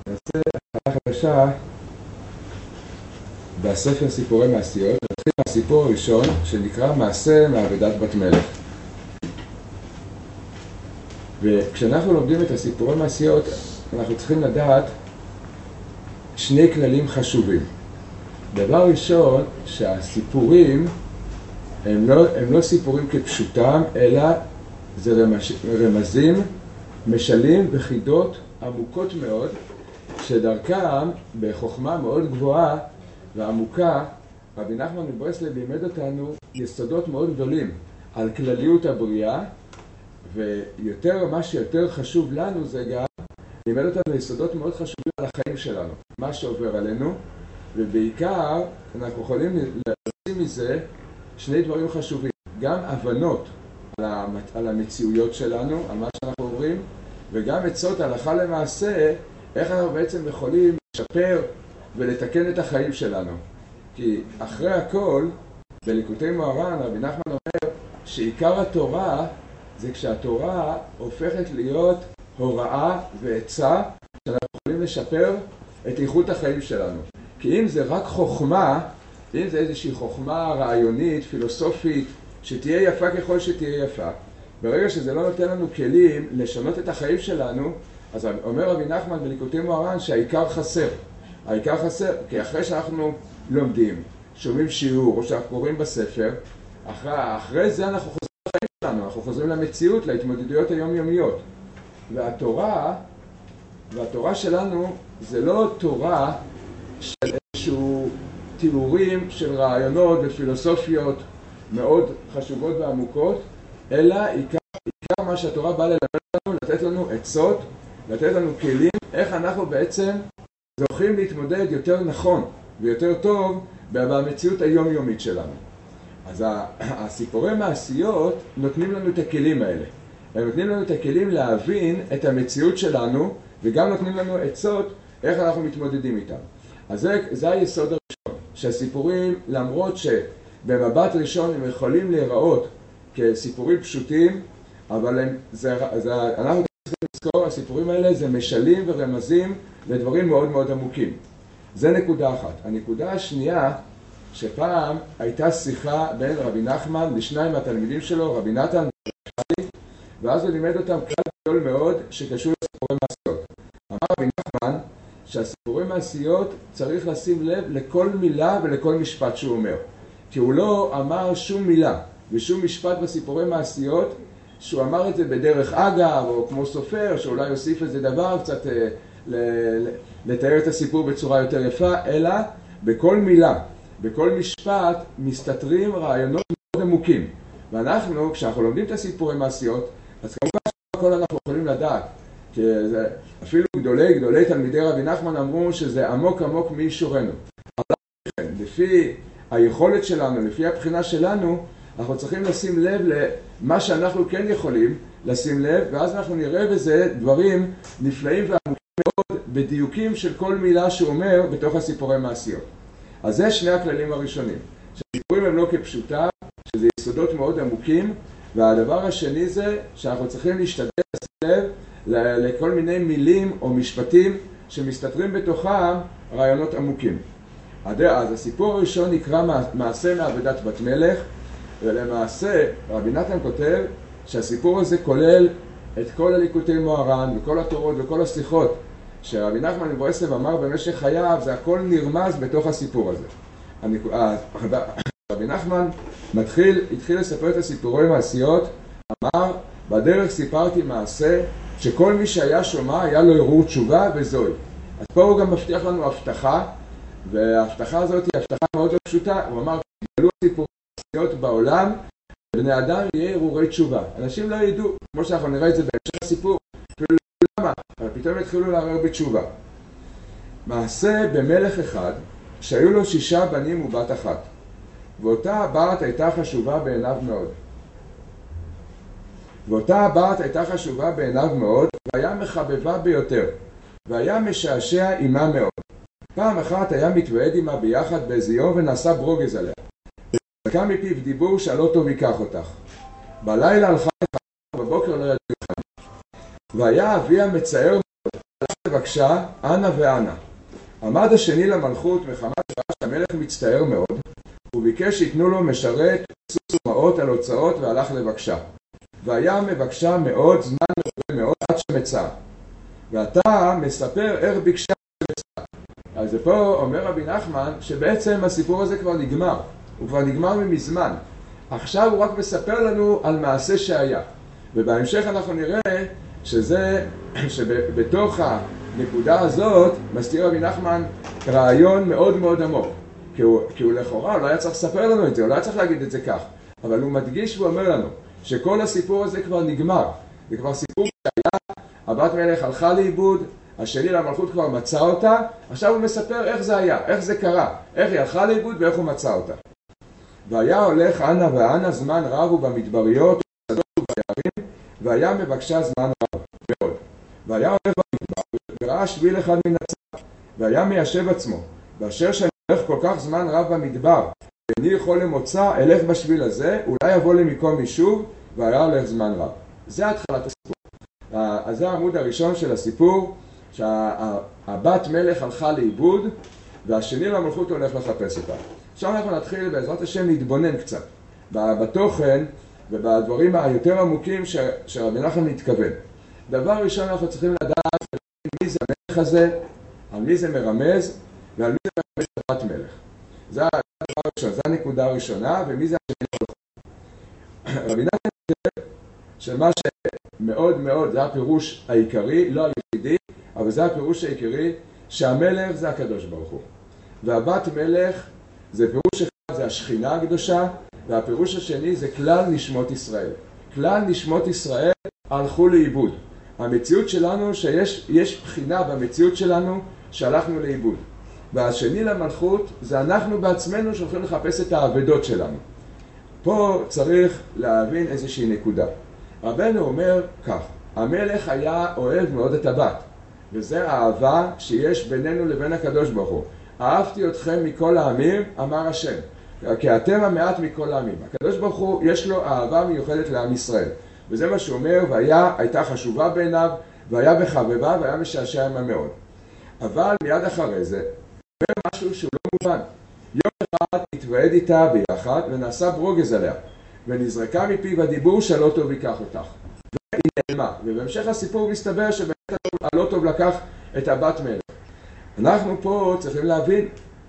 נעשה התחלה חדשה בספר סיפורי מעשיות. נתחיל מהסיפור הראשון שנקרא מעשה מעבדת בת מלך. וכשאנחנו לומדים את הסיפורי מעשיות אנחנו צריכים לדעת שני כללים חשובים. דבר ראשון, שהסיפורים הם לא סיפורים כפשוטם, אלא זה רמזים, משלים וחידות עמוקות מאוד, שדרכם בחוכמה מאוד גבוהה ועמוקה רבי נחמן מברסלב לימד אותנו יסודות מאוד גדולים על כלליות הבריאה, ויותר מה שיותר חשוב לנו זה גם לימד אותנו יסודות מאוד חשובים על החיים שלנו, מה שעובר עלינו, ובעיקר אנחנו יכולים להוציא מזה שני דברים חשובים, גם הבנות על המציאויות שלנו, על מה שאנחנו עוברים, וגם עצות הלכה למעשה איך אנחנו בעצם יכולים לשפר ולתקן את החיים שלנו. כי אחרי הכל בליקוטי מוהר"ן רבי נחמן אומר שעיקר התורה זה כשהתורה הופכת להיות הוראה ועצה שאנחנו יכולים לשפר את איכות החיים שלנו. כי אם זה רק חוכמה, אם זה איזושהי חוכמה רעיונית, פילוסופית, שתהיה יפה ככל שתהיה יפה, ברגע שזה לא נותן לנו כלים לשנות את החיים שלנו, אז אומר רבי נחמן בליקוטי מוהר"ן שהעיקר חסר. העיקר חסר, כי אחרי שאנחנו לומדים, שומעים שיעור או שאנחנו קוראים בספר, אחרי זה אנחנו חוזרים לחיים שלנו, אנחנו חוזרים למציאות, להתמודדויות היומיומיות. והתורה שלנו זה לא תורה של איזשהו תיאורים של רעיונות ופילוסופיות מאוד חשובות ועמוקות, אלא עיקר מה שהתורה באה ללמד לנו, לתת לנו עצות, לתת לנו כלים, איך אנחנו בעצם זוכים להתמודד יותר נכון ויותר טוב במציאות היומיומית שלנו. אז הסיפורי מעשיות נותנים לנו את הכלים האלה. הם נותנים לנו את הכלים להבין את המציאות שלנו, וגם נותנים לנו עצות איך אנחנו מתמודדים איתם. אז זה היסוד הראשון, שהסיפורים, למרות שבמבט ראשון הם יכולים להיראות כסיפורים פשוטים, אבל אנחנו צריכים לזכור, הסיפורים האלה זה משלים ורמזים לדברים מאוד מאוד עמוקים. זה נקודה אחת. הנקודה השנייה, שפעם הייתה שיחה בין רבי נחמן לשניים מהתלמידים שלו, רבי נתן ורבי חי, ואז הוא לימד אותם כלל גדול מאוד שקשור לסיפורי מעשיות. אמר רבי נחמן שהסיפורי מעשיות צריך לשים לב לכל מילה ולכל משפט שהוא אומר. כי הוא לא אמר שום מילה ושום משפט בסיפורי מעשיות שהוא אמר את זה בדרך אגב, או כמו סופר שאולי יוסיף איזה דבר קצת לתאר את הסיפור בצורה יותר יפה, אלא בכל מילה, בכל משפט מסתתרים רעיונות מאוד עמוקים. ואנחנו, כשאנחנו לומדים את הסיפורי מעשיות, אז כמובן שהכל אנחנו יכולים לדעת. כי אפילו גדולי תלמידי רבי נחמן אמרו שזה עמוק עמוק מישורנו. אבל לפי היכולת שלנו, לפי הבחינה שלנו, אנחנו צריכים לשים לב למה שאנחנו כן יכולים לשים לב, ואז אנחנו נראה בזה דברים נפלאים ועמוקים מאוד בדיוקים של כל מילה שהוא אומר בתוך הסיפורי מעשיות. אז זה שני הכללים הראשונים. שהסיפורים הם לא כפשוטם, שזה יסודות מאוד עמוקים, והדבר השני זה שאנחנו צריכים להשתדל לשים לב לכל מיני מילים או משפטים שמסתתרים בתוכם רעיונות עמוקים. אז הסיפור הראשון נקרא מעשה מעבדת בת מלך, ולמעשה רבי נתן כותב שהסיפור הזה כולל את כל הליקוטי מוהר"ן וכל התורות וכל השיחות שרבי נחמן מברסלב אמר במשך חייו, זה הכל נרמז בתוך הסיפור הזה. רבי נחמן התחיל לספר את הסיפורי מעשיות, אמר בדרך סיפרתי מעשה שכל מי שהיה שומע היה לו הרהור תשובה וזוהי. אז פה הוא גם מבטיח לנו הבטחה, וההבטחה הזאת היא הבטחה מאוד לא פשוטה. הוא אמר גלו סיפורי מעשיות בעולם, בני אדם יהיה הרהורי תשובה. אנשים לא ידעו, כמו שאנחנו נראה את זה בהמשך הסיפור, אפילו לא למה, אבל פתאום התחילו לערער בתשובה. מעשה במלך אחד שהיו לו 6 בנים ובת אחת, ואותה הבת הייתה חשובה בעיניו מאוד, והיה מחבבה ביותר, והיה משעשע עימה מאוד. פעם אחת היה מתוועד עימה ביחד באיזה יום ונעשה ברוגז עליה. וקם מפיו דיבור שלא טוב ייקח אותך. בלילה הלכה לך, בבוקר לא ידעו לך. והיה אביה מצער מאוד, הלך לבקשה, אנה ואנה. עמד השני למלכות מחמת שראה שהמלך מצטער מאוד, הוא ביקש שיתנו לו משרת, סוס ומעות על הוצאות והלך לבקשה. והיה מבקשה מאוד, זמן מאוד עד שמצא. ואתה מספר איך ביקשה שמצא. אז פה אומר רבי נחמן שבעצם הסיפור הזה כבר נגמר. הוא כבר נגמר מזמן. עכשיו הוא רק מספר לנו על מעשה שהיה. ובהמשך אנחנו נראה שבתוך הנקודה הזאת מסתיר רבי נחמן רעיון מאוד מאוד עמוק. כי הוא לכאורה, הוא לא היה צריך לספר לנו את זה, הוא לא היה צריך להגיד את זה כך. אבל הוא מדגיש ואומר לנו שכל הסיפור הזה כבר נגמר. זה כבר סיפור שהיה, הבת מלך הלכה לאיבוד, השני למלכות כבר מצא אותה, עכשיו הוא מספר איך זה היה, איך זה קרה, איך היא הלכה לאיבוד ואיך הוא מצא אותה. והיה הולך אנה ואנה זמן רב ובמדבריות ובשדות וביערים, והיה מבקשה זמן רב מאוד. והיה הולך במדבר וראה שביל אחד מן הצד, והיה מיישב עצמו, ואשר שאני הולך כל כך זמן רב במדבר, ואיני יכול למוצא, אלך בשביל הזה, אולי יבוא למקום יישוב, והיה הולך זמן רב. זה התחלת הסיפור. אז זה העמוד הראשון של הסיפור, שהבת מלך הלכה לאיבוד, והשני למלכות הולך לחפש אותה. עכשיו אנחנו נתחיל בעזרת השם להתבונן קצת, בתוכן ובדברים היותר עמוקים שרבי נחמן מתכוון. דבר ראשון אנחנו צריכים לדעת מי זה המלך הזה, על מי זה מרמז, ועל מי זה מרמז בת מלך. זה הדבר הראשון, זה הנקודה הראשונה, ומי זה השני למלכות. רבי נחמן מתכוון שמה שמאוד מאוד, זה הפירוש העיקרי, לא היחידי, אבל זה הפירוש העיקרי, שהמלך זה הקדוש ברוך הוא. והבת מלך זה פירוש אחד, זה השכינה הקדושה, והפירוש השני זה כלל נשמות ישראל. כלל נשמות ישראל הלכו לאיבוד. המציאות שלנו שיש בחינה במציאות שלנו שהלכנו לאיבוד. והשני למלכות זה אנחנו בעצמנו שהולכים לחפש את העבדות שלנו. פה צריך להבין איזושהי נקודה. רבנו אומר כך, המלך היה אוהב מאוד את הבת, וזה האהבה שיש בינינו לבין הקדוש ברוך הוא. אהבתי אתכם מכל העמים, אמר השם, כי אתם המעט מכל העמים. הקדוש ברוך הוא יש לו אהבה מיוחדת לעם ישראל, וזה מה שהוא אומר, והייתה חשובה בעיניו, והיה בחבבה, והיה משעשע עמה מאוד. אבל מיד אחרי זה, אומר משהו שהוא לא מובן. יום אחד התוועד איתה ביחד, ונעשה ברוגז עליה, ונזרקה מפיו הדיבור שלא טוב ייקח אותך. והיא נעלמה, ובהמשך הסיפור מסתבר שבאמת הלא טוב לקח את הבת מלך. אנחנו פה צריכים להבין,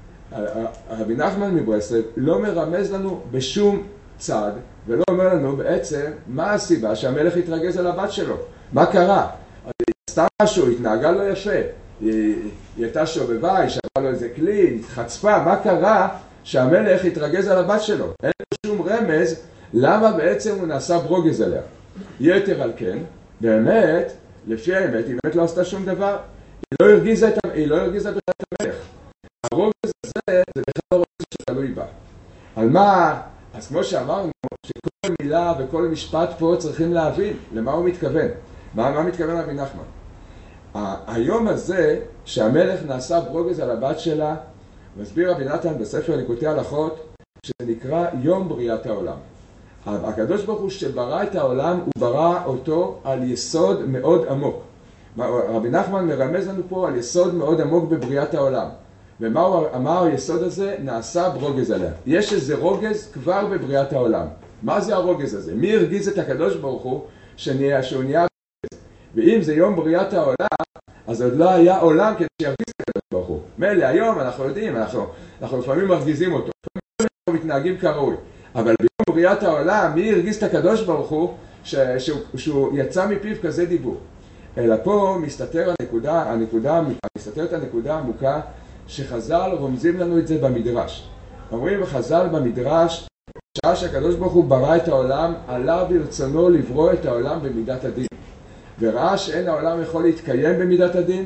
רבי נחמן מברסלב לא מרמז לנו בשום צד, ולא אומר לנו בעצם מה הסיבה שהמלך התרגז על הבת שלו. מה קרה? היא עשתה משהו, התנהגה לא יפה, היא הייתה שובבה, היא שברה לו איזה כלי, התחצפה, מה קרה שהמלך התרגז על הבת שלו? אין שום רמז למה בעצם הוא נעשה ברוגז עליה. יתר על כן, באמת, לפי האמת, היא באמת לא עשתה שום דבר. היא לא הרגיזה בכלל את המלך. הרוגז הזה זה בכלל הרוגז שתלוי בה. על מה? אז כמו שאמרנו, שכל מילה וכל משפט פה צריכים להבין למה הוא מתכוון. מה מתכוון רבי נחמן? היום הזה שהמלך נעשה ברוגז על הבת שלה, מסביר רבי נתן בספר ליקוטי הלכות, שזה נקרא יום בריאת העולם. הקדוש ברוך הוא שברא את העולם, הוא ברא אותו על יסוד מאוד עמוק. רבי נחמן מרמז לנו פה על יסוד מאוד עמוק בבריאת העולם. ומה הוא אמר היסוד הזה? נעשה ברוגז עליה. יש איזה רוגז כבר בבריאת העולם. מה זה הרוגז הזה? מי הרגיז את הקדוש ברוך הוא שהוא נהיה ברוגז? ואם זה יום בריאת העולם, אז עוד לא היה עולם כדי שירגיז את הקדוש ברוך הוא. מילא היום אנחנו יודעים, אנחנו לפעמים מרגיזים אותו. אנחנו מתנהגים כראוי. אבל ביום בריאת העולם, מי הרגיז את הקדוש ברוך הוא שהוא יצא מפיו כזה דיבור? אלא פה מסתתרת הנקודה העמוקה שחז"ל רומזים לנו את זה במדרש. אומרים בחז"ל במדרש, שעה שהקדוש ברוך הוא ברא את העולם, עלה ברצונו לברוא את העולם במידת הדין. וראה שאין העולם יכול להתקיים במידת הדין,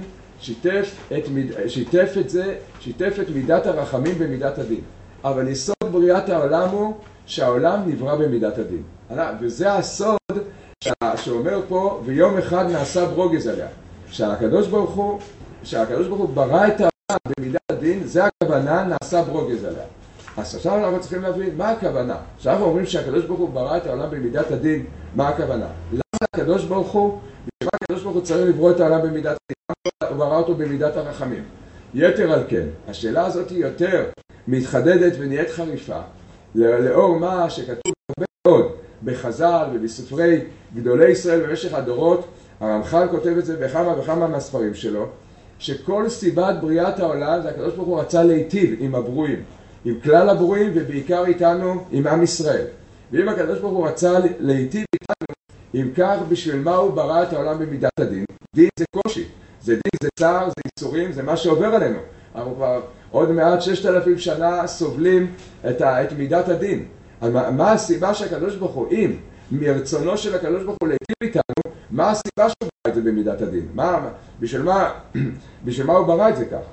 שיתף את מידת הרחמים במידת הדין. אבל יסוד בריאת העולם הוא שהעולם נברא במידת הדין. וזה הסוד שאומר פה, ויום אחד נעשה ברוגז עליה. שהקדוש ברוך הוא ברא את העולם במידת הדין, זה הכוונה נעשה ברוגז עליה. אז עכשיו אנחנו צריכים להבין מה הכוונה. כשאנחנו אומרים שהקדוש ברוך הוא ברא את העולם במידת הדין, מה הכוונה? למה הקדוש ברוך הוא, בשביל הקדוש ברוך הוא צריך לברוא את העולם במידת הדין? הוא ברא אותו במידת הרחמים. יתר על כן, השאלה הזאת היא יותר מתחדדת ונהיית חריפה, לאור מה שכתוב הרבה מאוד בחז"ל ובספרי גדולי ישראל במשך הדורות. הרמח"ל כותב את זה בכמה וכמה מהספרים שלו, שכל סיבת בריאת העולם זה הקדוש ברוך הוא רצה להיטיב עם הברואים, עם כלל הברואים ובעיקר איתנו, עם עם ישראל. ואם הקדוש ברוך הוא רצה להיטיב איתנו, אם כך בשביל מה הוא ברא את העולם במידת הדין? דין זה קושי, זה דין, זה צער, זה ייסורים, זה מה שעובר עלינו. אנחנו כבר עוד מעט 6,000 שנה סובלים את מידת הדין. מה הסיבה שהקדוש ברוך הוא, אם מרצונו של הקדוש ברוך הוא להיטיב איתנו, מה הסיבה שהוא ברא את זה במידת הדין? בשביל מה הוא ברא את זה כך?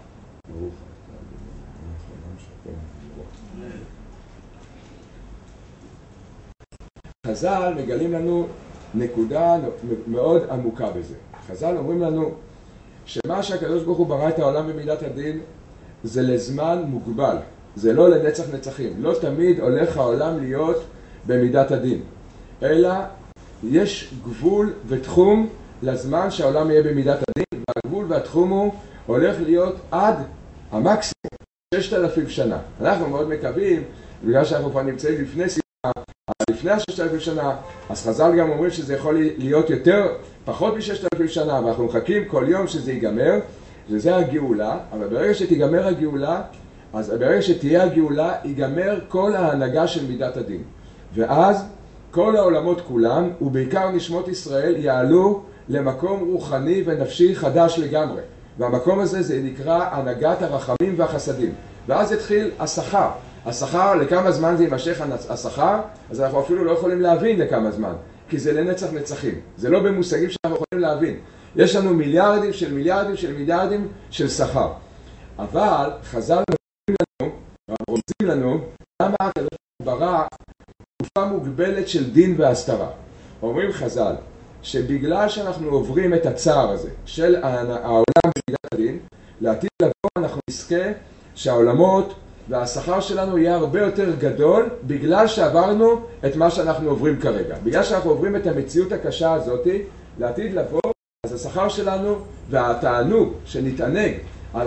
חז"ל מגלים לנו נקודה מאוד עמוקה בזה. חז"ל אומרים לנו שמה שהקדוש ברוך הוא ברא את העולם במידת הדין זה לזמן מוגבל, זה לא לנצח נצחים. לא תמיד הולך העולם להיות במידת הדין, אלא יש גבול ותחום לזמן שהעולם יהיה במידת הדין, והגבול והתחום הוא הולך להיות עד המקסימום 6,000 שנה. אנחנו מאוד מקווים, בגלל שאנחנו כבר נמצאים לפני 6,000 שנה, אז חז"ל גם אומרים שזה יכול להיות פחות מ6,000 שנה, ואנחנו מחכים כל יום שזה ייגמר, וזה הגאולה. אבל ברגע שתיגמר הגאולה, אז ברגע שתהיה הגאולה, ייגמר כל ההנהגה של מידת הדין. ואז כל העולמות כולם, ובעיקר נשמות ישראל, יעלו למקום רוחני ונפשי חדש לגמרי. והמקום הזה זה נקרא הנהגת הרחמים והחסדים. ואז התחיל השכר. השכר, לכמה זמן זה יימשך השכר, אז אנחנו אפילו לא יכולים להבין לכמה זמן, כי זה לנצח נצחים. זה לא במושגים שאנחנו יכולים להבין. יש לנו מיליארדים של מיליארדים של מיליארדים של שכר. אבל חז"ל רוצים לנו למה הקדוש ברוך הוא ברא תקופה מוגבלת של דין והסתרה. אומרים חז"ל שבגלל שאנחנו עוברים את הצער הזה של העולם במידת הדין, לעתיד לבוא אנחנו נזכה שהעולמות והשכר שלנו יהיה הרבה יותר גדול בגלל שעברנו את מה שאנחנו עוברים כרגע. בגלל שאנחנו עוברים את המציאות הקשה הזאת, לעתיד לבוא, אז השכר שלנו והתענוג שנתענג על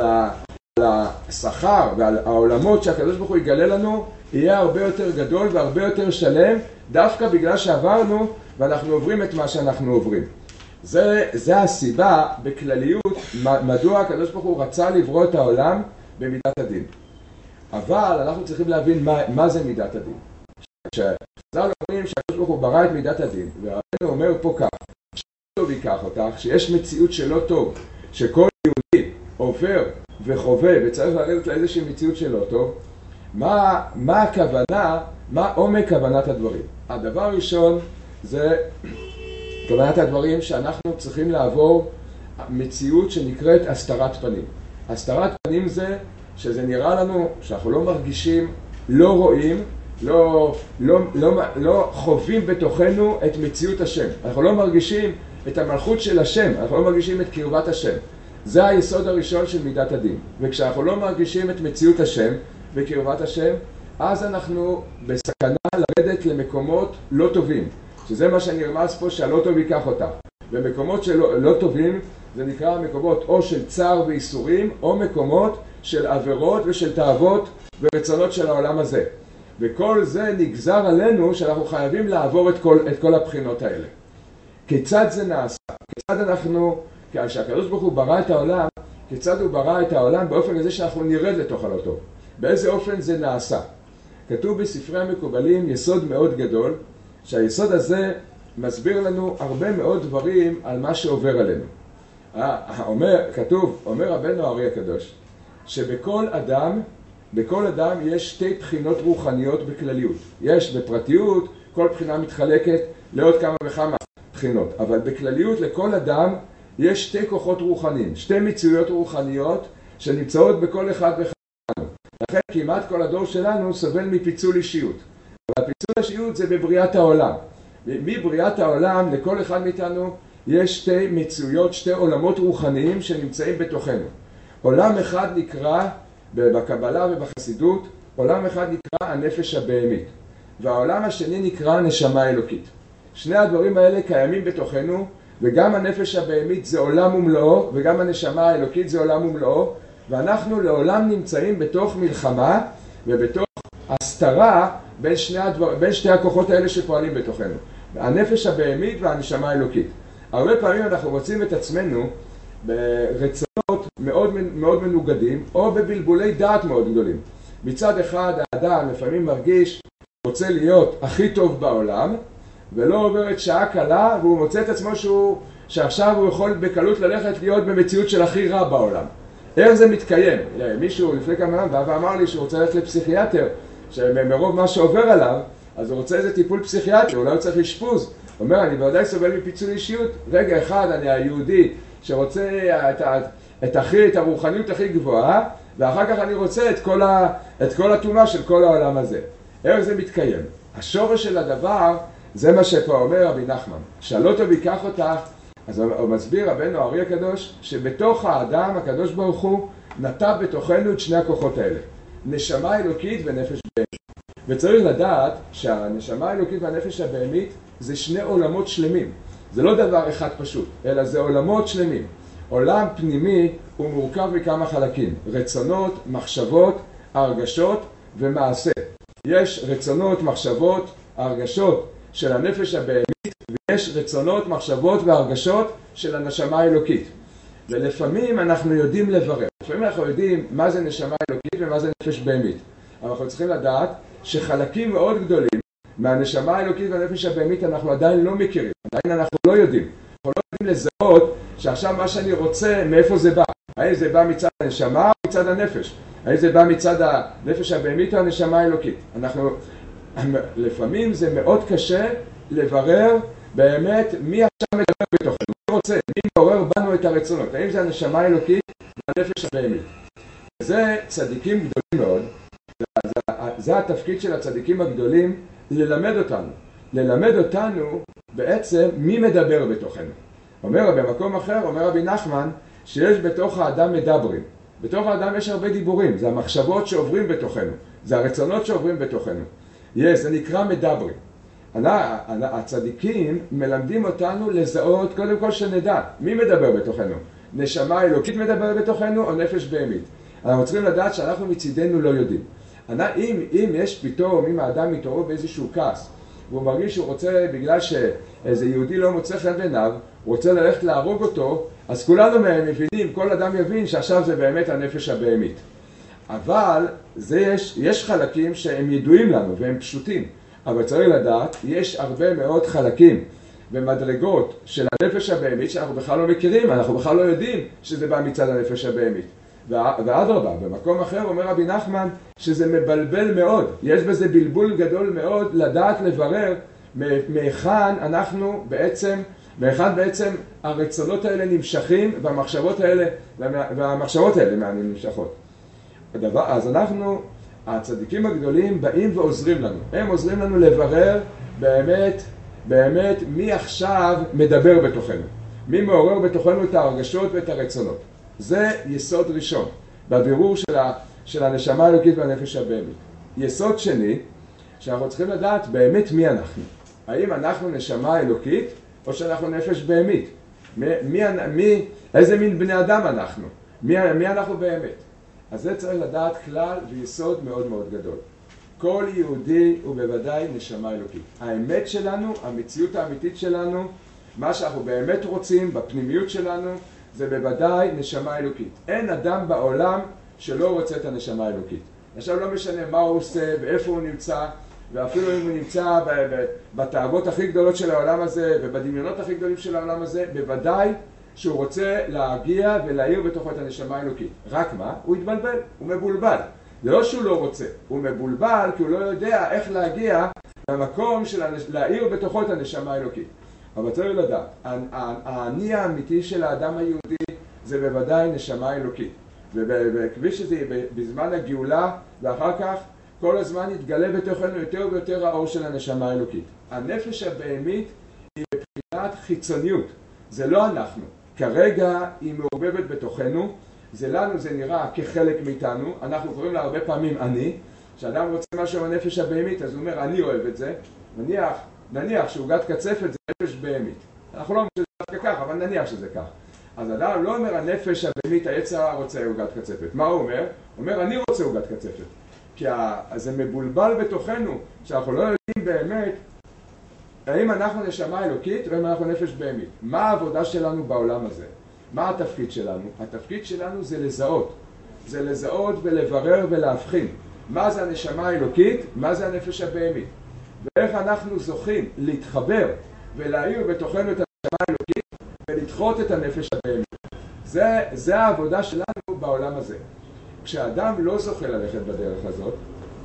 השכר ועל העולמות שהקדוש ברוך הוא יגלה לנו, יהיה הרבה יותר גדול והרבה יותר שלם, דווקא בגלל שעברנו ואנחנו עוברים את מה שאנחנו עוברים. זה הסיבה בכלליות מדוע הקדוש ברוך הוא רצה לברוא את העולם במידת הדין. אבל אנחנו צריכים להבין מה זה מידת הדין. כשחז"ל אומרים שהקדוש ברוך הוא ברא את מידת הדין, והרבנו אומר פה כך, טוב ייקח אותך, שיש מציאות שלא טוב, שכל יהודי עובר וחווה וצריך לרדת לאיזושהי מציאות שלא טוב, מה הכוונה, מה עומק כוונת הדברים? הדבר הראשון זה כוונת הדברים שאנחנו צריכים לעבור מציאות שנקראת הסתרת פנים. הסתרת פנים זה שזה נראה לנו שאנחנו לא מרגישים, לא רואים, לא חווים בתוכנו את מציאות השם. אנחנו לא מרגישים את המלכות של השם, אנחנו לא מרגישים את קרבת השם. זה היסוד הראשון של מידת הדין. וכשאנחנו לא מרגישים את מציאות השם וקרבת השם, אז אנחנו בסכנה לרדת למקומות לא טובים. שזה מה שנרמז פה שהלא טוב ייקח אותך. במקומות שלא טובים זה נקרא מקומות או של צער ואיסורים, או מקומות של עבירות ושל תאוות ורצונות של העולם הזה. וכל זה נגזר עלינו שאנחנו חייבים לעבור את כל הבחינות האלה. כיצד זה נעשה? כיצד אנחנו, כשהקדוש ברוך הוא ברא את העולם, כיצד הוא ברא את העולם באופן הזה שאנחנו נרד לתוך הלא טוב? באיזה אופן זה נעשה? כתוב בספרי המקובלים יסוד מאוד גדול, שהיסוד הזה מסביר לנו הרבה מאוד דברים על מה שעובר עלינו. אומר רבנו הארי הקדוש, שבכל אדם יש שתי בחינות רוחניות בכלליות. יש בפרטיות, כל בחינה מתחלקת לעוד כמה וכמה בחינות. אבל בכלליות לכל אדם יש שתי כוחות רוחניים, שתי מציאויות רוחניות שנמצאות בכל אחד ואחד. לכן כמעט כל הדור שלנו סובל מפיצול אישיות. אבל פיצול אישיות זה בבריאת העולם. מבריאת העולם לכל אחד מאיתנו יש שתי מציאויות, שתי עולמות רוחניים שנמצאים בתוכנו. עולם אחד נקרא בקבלה ובחסידות עולם אחד נקרא הנפש הבהמית, והעולם השני נקרא נשמה אלוקית. שני הדברים האלה קיימים בתוכנו, וגם הנפש הבהמית זה עולם ומלואו, וגם הנשמה האלוקית זה עולם ומלואו, ואנחנו לעולם נמצאים בתוך מלחמה ובתוך הסתרה בין שתי הכוחות האלה שפועלים בתוכנו, הנפש הבהמית והנשמה האלוקית. הרבה פעמים אנחנו רוצים את עצמנו ברצונות מאוד מנוגדים, או בבלבולי דעת מאוד גדולים. מצד אחד האדם לפעמים מרגיש רוצה להיות הכי טוב בעולם, ולא עוברת שעה קלה והוא מוצא את עצמו שעכשיו הוא יכול בקלות ללכת להיות במציאות של הכי רע בעולם. איך זה מתקיים? מישהו לפני כמה זמן בא ואמר לי שהוא רוצה ללכת לפסיכיאטר, שמרוב מה שעובר עליו אז הוא רוצה איזה טיפול פסיכיאטרי, אולי הוא צריך אשפוז. הוא אומר, אני בוודאי סובל מפיצול אישיות. רגע אחד אני היהודי שרוצה את הרוחניות הכי גבוהה, ואחר כך אני רוצה את כל התאומה של כל העולם הזה. איך זה מתקיים? השורש של הדבר זה מה שפה אומר רבי נחמן. שאל אותו ויקח אותך, אז הוא מסביר רבנו הארי הקדוש, שבתוך האדם הקדוש ברוך הוא נטע בתוכנו את שני הכוחות האלה, נשמה אלוקית ונפש בהמית. וצריך לדעת שהנשמה האלוקית והנפש הבהמית זה שני עולמות שלמים. זה לא דבר אחד פשוט, אלא זה עולמות שלמים. עולם פנימי הוא מורכב מכמה חלקים, רצונות, מחשבות, הרגשות ומעשה. יש רצונות, מחשבות, הרגשות של הנפש הבהמית, ויש רצונות, מחשבות והרגשות של הנשמה האלוקית. ולפעמים אנחנו יודעים לברר. לפעמים אנחנו יודעים מה זה נשמה אלוקית ומה זה נפש בהמית. אבל אנחנו צריכים לדעת שחלקים מאוד גדולים מהנשמה האלוקית והנפש הבהמית אנחנו עדיין לא מכירים. עדיין אנחנו לא יודעים. אנחנו לא יודעים לזהות שעכשיו מה שאני רוצה, מאיפה זה בא. האם זה בא מצד הנשמה או מצד הנפש? האם זה בא מצד הנפש הבהמית או הנשמה האלוקית? לפעמים זה מאוד קשה לברר באמת מי עכשיו מדבר בתוכנו, מי רוצה, מי מעורר בנו את הרצונות, האם זה הנשמה האלוקית והנפש הבהמית. זה צדיקים גדולים מאוד, זה התפקיד של הצדיקים הגדולים, ללמד אותנו בעצם מי מדבר בתוכנו. אומר במקום אחר, אומר רבי נחמן, שיש בתוך האדם מדברים. בתוך האדם יש הרבה דיבורים, זה המחשבות שעוברים בתוכנו, זה הרצונות שעוברים בתוכנו. זה נקרא מדברים. הצדיקים מלמדים אותנו לזהות, קודם כל שנדע, מי מדבר בתוכנו? נשמה אלוקית מדבר בתוכנו או נפש בהמית? אנחנו צריכים לדעת שאנחנו מצידנו לא יודעים. אם יש פתאום, אם האדם מתעורר באיזשהו כעס, והוא מרגיש שהוא רוצה, בגלל שאיזה יהודי לא מוצא חן בעיניו, הוא רוצה ללכת להרוג אותו, אז כולנו מבינים, כל אדם יבין שעכשיו זה באמת הנפש הבהמית. אבל יש חלקים שהם ידועים לנו והם פשוטים, אבל צריך לדעת, יש הרבה מאוד חלקים ומדרגות של הנפש הבהמית שאנחנו בכלל לא מכירים, אנחנו בכלל לא יודעים שזה בא מצד הנפש הבהמית. ואדרבה, במקום אחר אומר רבי נחמן שזה מבלבל מאוד, יש בזה בלבול גדול מאוד לדעת לברר מהיכן אנחנו בעצם, הרצונות האלה נמשכים והמחשבות האלה מעניין נמשכות. אז הצדיקים הגדולים באים ועוזרים לנו, הם עוזרים לנו לברר באמת מי עכשיו מדבר בתוכנו, מי מעורר בתוכנו את ההרגשות ואת הרצונות. זה יסוד ראשון בבירור של הנשמה האלוקית והנפש הבהמית. יסוד שני, שאנחנו צריכים לדעת באמת מי אנחנו. האם אנחנו נשמה אלוקית או שאנחנו נפש בהמית? איזה מין בני אדם אנחנו? מי אנחנו באמת? אז זה צריך לדעת כלל ויסוד מאוד מאוד גדול. כל יהודי הוא בוודאי נשמה אלוקית. האמת שלנו, המציאות האמיתית שלנו, מה שאנחנו באמת רוצים בפנימיות שלנו, זה בוודאי נשמה אלוקית. אין אדם בעולם שלא רוצה את הנשמה האלוקית. עכשיו לא משנה מה הוא עושה ואיפה הוא נמצא, ואפילו אם הוא נמצא בתאוות הכי גדולות של העולם הזה ובדמיונות הכי גדולים של העולם הזה, בוודאי שהוא רוצה להגיע ולהאיר בתוכו את הנשמה האלוקית. רק מה? הוא התבלבל, הוא מבולבל. זה לא שהוא לא רוצה, הוא מבולבל כי הוא לא יודע איך להגיע למקום של להאיר בתוכו את הנשמה האלוקית. אבל צריך לדעת, האני האמיתי של האדם היהודי זה בוודאי נשמה אלוקית. וכפי שזה בזמן הגאולה ואחר כך כל הזמן יתגלה בתוכנו יותר ויותר האור של הנשמה האלוקית. הנפש הבהמית היא מבחינת חיצוניות, זה לא אנחנו. כרגע היא מעורבבת בתוכנו, זה לנו, זה נראה כחלק מאיתנו, אנחנו קוראים לה הרבה פעמים אני, כשאדם רוצה משהו בנפש הבהמית, אז הוא אומר, אני אוהב את זה. נניח שעוגת קצפת זה נפש בהמית. אנחנו לא אומרים שזה דווקא כך, אבל נניח שזה כך. אז אדם לא אומר, הנפש הבהמית, היצר הרע רוצה עוגת קצפת. מה הוא אומר? הוא אומר, אני רוצה עוגת קצפת. כי זה מבולבל בתוכנו, שאנחנו לא יודעים באמת האם אנחנו נשמה אלוקית או אם אנחנו נפש בהמית. מה העבודה שלנו בעולם הזה? מה התפקיד שלנו? התפקיד שלנו זה לזהות. זה לזהות ולברר ולהבחין. מה זה הנשמה האלוקית? מה זה הנפש הבהמית? ואיך אנחנו זוכים להתחבר ולהאיר בתוכנו את הנשמה האלוקית ולדחות את הנפש הבהמית. זה העבודה שלנו בעולם הזה. כשאדם לא זוכה ללכת בדרך הזאת,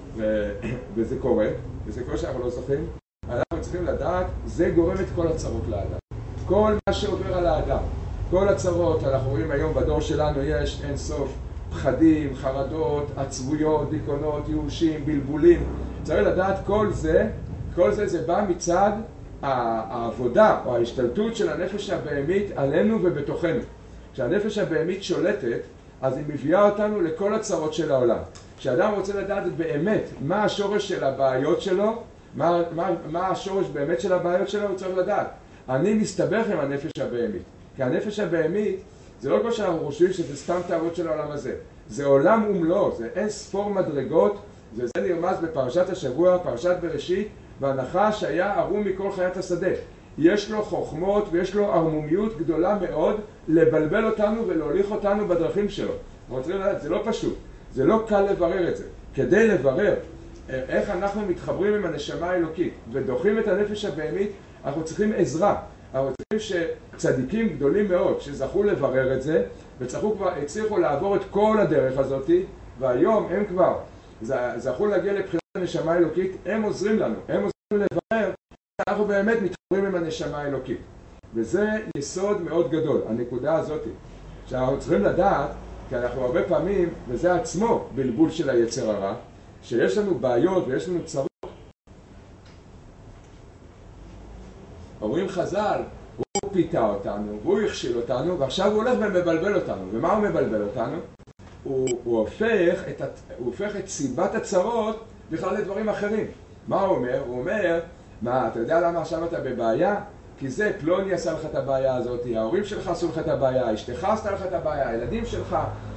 וזה קורה שאנחנו לא זוכים, אנחנו צריכים לדעת, זה גורם את כל הצרות לאדם. כל מה שעובר על האדם, כל הצרות, אנחנו רואים היום בדור שלנו יש אין סוף פחדים, חרדות, עצבויות, דיכאונות, ייאושים, בלבולים. צריך לדעת כל זה בא מצד העבודה או ההשתלטות של הנפש הבהמית עלינו ובתוכנו. כשהנפש הבהמית שולטת, אז היא מביאה אותנו לכל הצרות של העולם. כשאדם רוצה לדעת באמת מה השורש של הבעיות שלו, מה השורש באמת של הבעיות שלו, הוא צריך לדעת. אני מסתבך עם הנפש הבהמית. כי הנפש הבהמית, זה לא כמו שאנחנו חושבים שזה סתם תאוות של העולם הזה. זה עולם ומלואו, זה אין ספור מדרגות, וזה נרמז בפרשת השבוע, פרשת בראשית, והנחש היה ערום מכל חיית השדה. יש לו חוכמות ויש לו ערמומיות גדולה מאוד לבלבל אותנו ולהוליך אותנו בדרכים שלו. זה לא פשוט, זה לא קל לברר את זה. כדי לברר איך אנחנו מתחברים עם הנשמה האלוקית ודוחים את הנפש הבהמית, אנחנו צריכים עזרה. אנחנו צריכים שצדיקים גדולים מאוד שזכו לברר את זה והצליחו לעבור את כל הדרך הזאת, והיום הם כבר זכו להגיע לבחינת הנשמה האלוקית. הם עוזרים לנו, הם עוזרים לברר אנחנו באמת מתחברים עם הנשמה האלוקית. וזה יסוד מאוד גדול, הנקודה הזאת. שאנחנו צריכים לדעת, כי אנחנו הרבה פעמים, וזה עצמו בלבול של היצר הרע, שיש לנו בעיות ויש לנו צרות. אומרים חז"ל, הוא פיתה אותנו, והוא הכשיל אותנו, ועכשיו הוא הולך ומבלבל אותנו. ומה הוא מבלבל אותנו? הוא הופך את סיבת הצרות בכלל לדברים אחרים. מה הוא אומר? הוא אומר, מה, אתה יודע למה עכשיו אתה בבעיה? כי זה, פלוני עשה לך את הבעיה הזאת, ההורים שלך עשו לך את הבעיה, אשתך עשתה לך את הבעיה, הילדים שלך,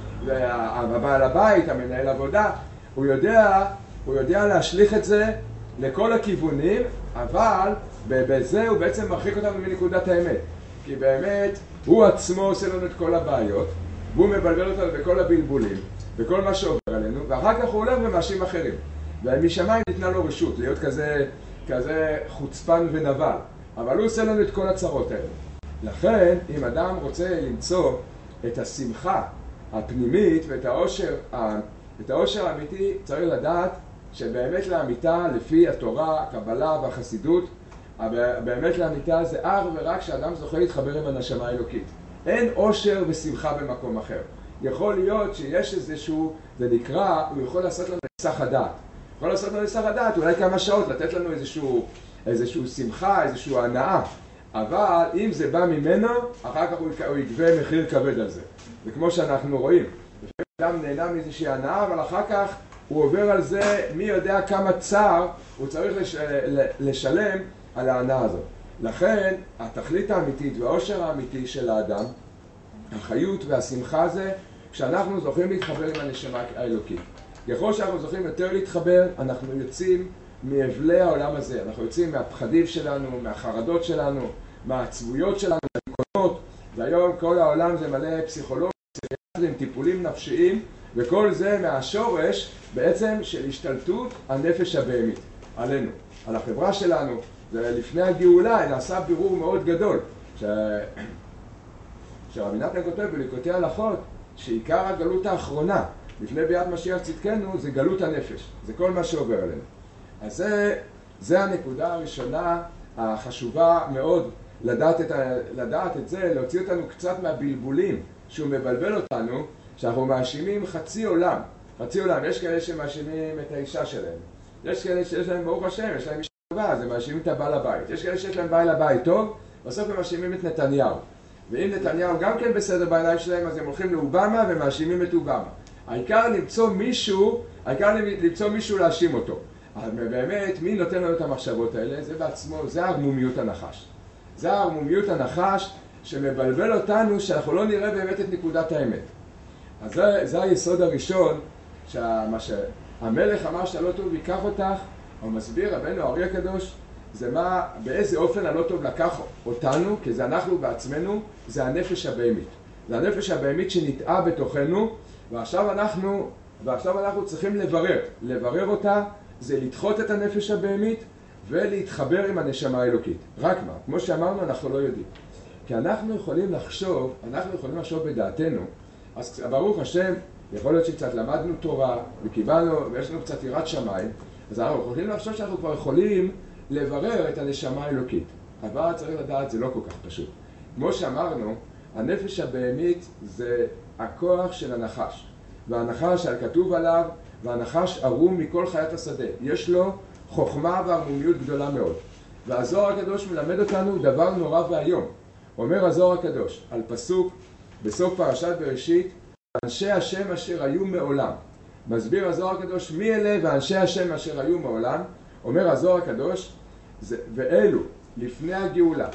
והבעל הבית, המנהל עבודה, הוא יודע להשליך את זה לכל הכיוונים, אבל בזה הוא בעצם מרחיק אותנו מנקודת האמת. כי באמת, הוא עצמו עושה לנו את כל הבעיות, והוא מבלבל אותנו בכל הבלבולים, בכל מה שעובר עלינו, ואחר כך הוא הולך ומאשים אחרים. ומשמיים ניתנה לו רשות, להיות כזה חוצפן ונבל. אבל הוא עושה לנו את כל הצרות האלה. לכן, אם אדם רוצה למצוא את השמחה הפנימית ואת העושר האמיתי, צריך לדעת שבאמת לאמיתה, לפי התורה, הקבלה והחסידות, באמת לאמיתה זה אך ורק שאדם זוכה להתחבר עם הנשמה האלוקית. אין עושר ושמחה במקום אחר. יכול להיות שיש איזשהו, זה נקרא, הוא יכול לעשות לנו היסח הדעת. יכול לעשות לנו היסח הדעת, אולי כמה שעות, לתת לנו איזשהו שמחה, איזשהו הנאה. אבל אם זה בא ממנו, אחר כך הוא יגבה מחיר כבד על זה. וכמו שאנחנו רואים, אדם נהנה מאיזושהי הנאה, אבל אחר כך הוא עובר על זה, מי יודע כמה צער הוא צריך לשלם על ההנאה הזאת. לכן, התכלית האמיתית והעושר האמיתי של האדם, החיות והשמחה זה, כשאנחנו זוכים להתחבר עם הנשמה האלוקית. ככל שאנחנו זוכים יותר להתחבר, אנחנו יוצאים מאבלי העולם הזה. אנחנו יוצאים מהפחדים שלנו, מהחרדות שלנו, מהעצבויות שלנו, מהדיכאונות. והיום כל העולם זה מלא פסיכולוגים, פסיכיאטרים, טיפולים נפשיים, וכל זה מהשורש בעצם של השתלטות הנפש הבהמית עלינו, על החברה שלנו. ולפני הגאולה נעשה בירור מאוד גדול. שרבי נתן כותב בליקוטי הלכות, שעיקר הגלות האחרונה, לפני ביאת משיח צדקנו, זה גלות הנפש. זה כל מה שעובר עלינו. אז זה הנקודה הראשונה החשובה מאוד, לדעת את זה, להוציא אותנו קצת מהבלבולים שהוא מבלבל אותנו, שאנחנו מאשימים חצי עולם. חצי עולם, יש כאלה שמאשימים את האישה שלהם. יש כאלה שיש להם ברוך השם, יש להם אישה טובה, אז הם מאשימים את הבעל הבית. יש כאלה שיש להם בעל הבית טוב, בסוף הם מאשימים את נתניהו. ואם נתניהו גם כן בסדר בעיניים שלהם, אז הם הולכים לאובמה ומאשימים את אובמה. העיקר למצוא מישהו העיקר למצוא מישהו להאשים אותו. אבל באמת, מי נותן לנו את המחשבות האלה? זה בעצמו, זה ערמומיות הנחש. זה ערמומיות הנחש שמבלבל אותנו שאנחנו לא נראה באמת את נקודת האמת. אז זה היסוד הראשון, שהמלך אמר שהלא טוב ייקח אותך, הוא מסביר, רבנו הארי הקדוש, זה באיזה אופן הלא טוב לקח אותנו, כי זה אנחנו בעצמנו, זה הנפש הבהמית. זה הנפש הבהמית שנטעה בתוכנו, ועכשיו אנחנו צריכים לברר אותה, זה לדחות את הנפש הבהמית ולהתחבר עם הנשמה האלוקית. רק מה? כמו שאמרנו, אנחנו לא יודעים. כי אנחנו יכולים לחשוב בדעתנו, אז ברוך השם, יכול להיות שקצת למדנו תורה וקיבלנו, ויש לנו קצת יראת שמיים, אז אנחנו יכולים לחשוב שאנחנו כבר יכולים לברר את הנשמה האלוקית. אבל צריך לדעת, זה לא כל כך פשוט. כמו שאמרנו, הנפש הבהמית זה הכוח של הנחש. והנחש כתוב עליו, והנחש ערום מכל חיית השדה. יש לו חוכמה וערמומיות גדולה מאוד. והזוהר הקדוש מלמד אותנו דבר נורא והיום. אומר הזוהר הקדוש על פסוק בסוף פרשת בראשית, אנשי השם אשר היו מעולם. מסביר הזוהר הקדוש מי אלה ואנשי השם אשר היו מעולם. אומר הזוהר הקדוש, ואלו לפני הגאולה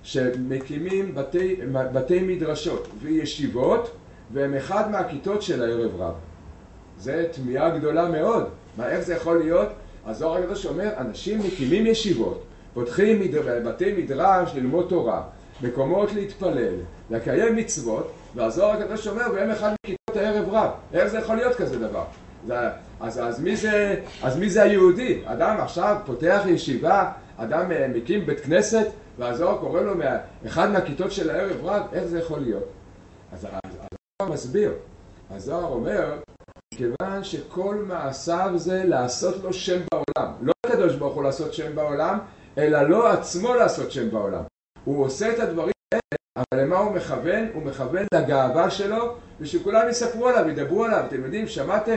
שמקימים בתי מדרשות וישיבות, והם אחד מהכיתות של הערב רב. זה תמיהה גדולה מאוד. איך זה יכול להיות? הזוהר הקדוש אומר, אנשים מקימים ישיבות, פותחים בתי מדרש ללמוד תורה, מקומות להתפלל, לקיים מצוות, והזוהר הקדוש אומר, והם אחד מכיתות הערב רב. איך זה יכול להיות כזה דבר? אז מי זה היהודי? אדם עכשיו פותח ישיבה, אדם מקים בית כנסת, והזוהר קורא לו אחד מהכיתות של הערב רב, איך זה יכול להיות? אז הזוהר מסביר. הזוהר אומר, כיוון שכל מעשיו זה לעשות לו שם בעולם. לא הקדוש ברוך הוא לעשות שם בעולם, אלא לא עצמו לעשות שם בעולם. הוא עושה את הדברים האלה, אבל למה הוא מכוון? הוא מכוון לגאווה שלו, ושכולם יספרו עליו, ידברו עליו. אתם יודעים, שמעתם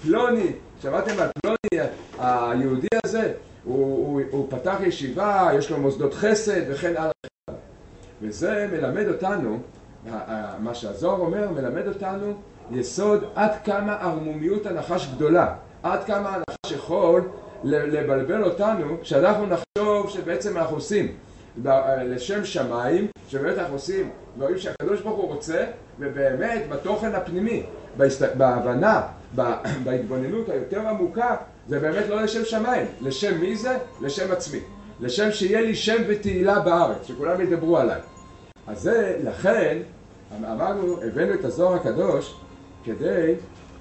על פלוני, היהודי הזה, הוא פתח ישיבה, יש לו מוסדות חסד וכן הלאה. וזה מלמד אותנו, מה שהזוהר אומר, מלמד אותנו יסוד עד כמה ערמומיות הנחש גדולה, עד כמה הנחש יכול לבלבל אותנו, שאנחנו נחשוב שבעצם אנחנו עושים לשם שמיים, שבאמת אנחנו עושים דברים שהקדוש ברוך הוא רוצה, ובאמת בתוכן הפנימי, בהבנה, בהתבוננות היותר עמוקה, זה באמת לא לשם שמיים. לשם מי זה? לשם עצמי. לשם שיהיה לי שם ותהילה בארץ, שכולם ידברו עליי. אז זה, לכן, אמרנו, הבאנו את הזוהר הקדוש כדי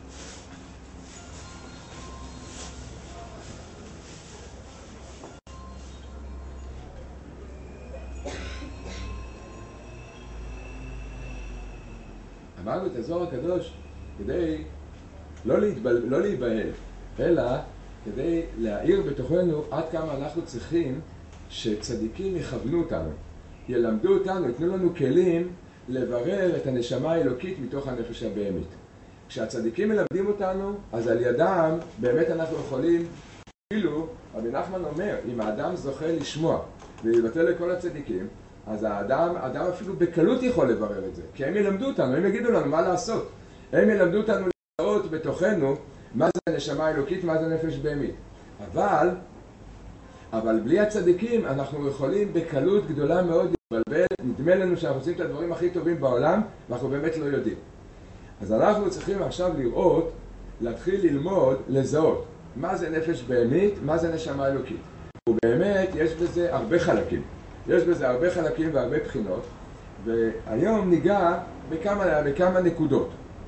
אמרנו את הזוהר הקדוש כדי לא להיבהל, אלא כדי להאיר בתוכנו עד כמה אנחנו צריכים שצדיקים יכוונו אותנו, ילמדו אותנו, יתנו לנו כלים לברר את הנשמה האלוקית מתוך הנפש הבהמית. כשהצדיקים מלמדים אותנו, אז על ידם באמת אנחנו יכולים, אפילו רבי נחמן אומר, אם האדם זוכה לשמוע ולבטל לכל הצדיקים, אז האדם אפילו בקלות יכול לברר את זה, כי הם ילמדו אותנו, הם יגידו לנו מה לעשות. הם ילמדו אותנו לראות בתוכנו מה זה הנשמה האלוקית, מה זה נפש בהמית. אבל בלי הצדיקים אנחנו יכולים בקלות גדולה מאוד להתבלבל, נדמה לנו שאנחנו עושים את הדברים הכי טובים בעולם, ואנחנו באמת לא יודעים. אז אנחנו צריכים עכשיו לראות, להתחיל ללמוד, לזהות מה זה נפש בהמית, מה זה נשמה אלוקית. ובאמת יש בזה הרבה חלקים. יש בזה הרבה חלקים והרבה בחינות, והיום ניגע בכמה נקודות,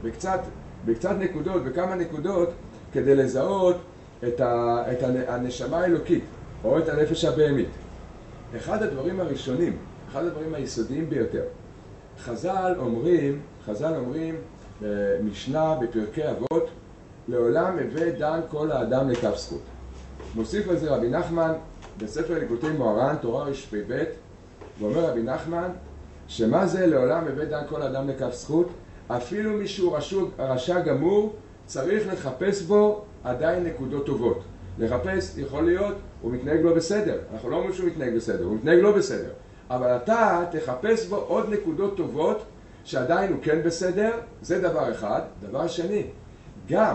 בכמה נקודות כדי לזהות את הנשמה האלוקית, או את הנפש הבהמית. אחד הדברים הראשונים, אחד הדברים היסודיים ביותר, חז"ל אומרים במשנה בפרקי אבות, לעולם הווה דן כל האדם לכף זכות. מוסיף על זה רבי נחמן בספר ליקוטי מוהר"ן, תורה רפ"ב, ואומר רבי נחמן, שמה זה לעולם הווה דן כל האדם לכף זכות? אפילו מישהו רשע גמור, צריך לחפש בו עדיין נקודות טובות. לחפש, יכול להיות, הוא מתנהג לא בסדר. אנחנו לא אומרים שהוא מתנהג בסדר, הוא מתנהג לא בסדר. אבל אתה תחפש בו עוד נקודות טובות, שעדיין הוא כן בסדר, זה דבר אחד. דבר שני, גם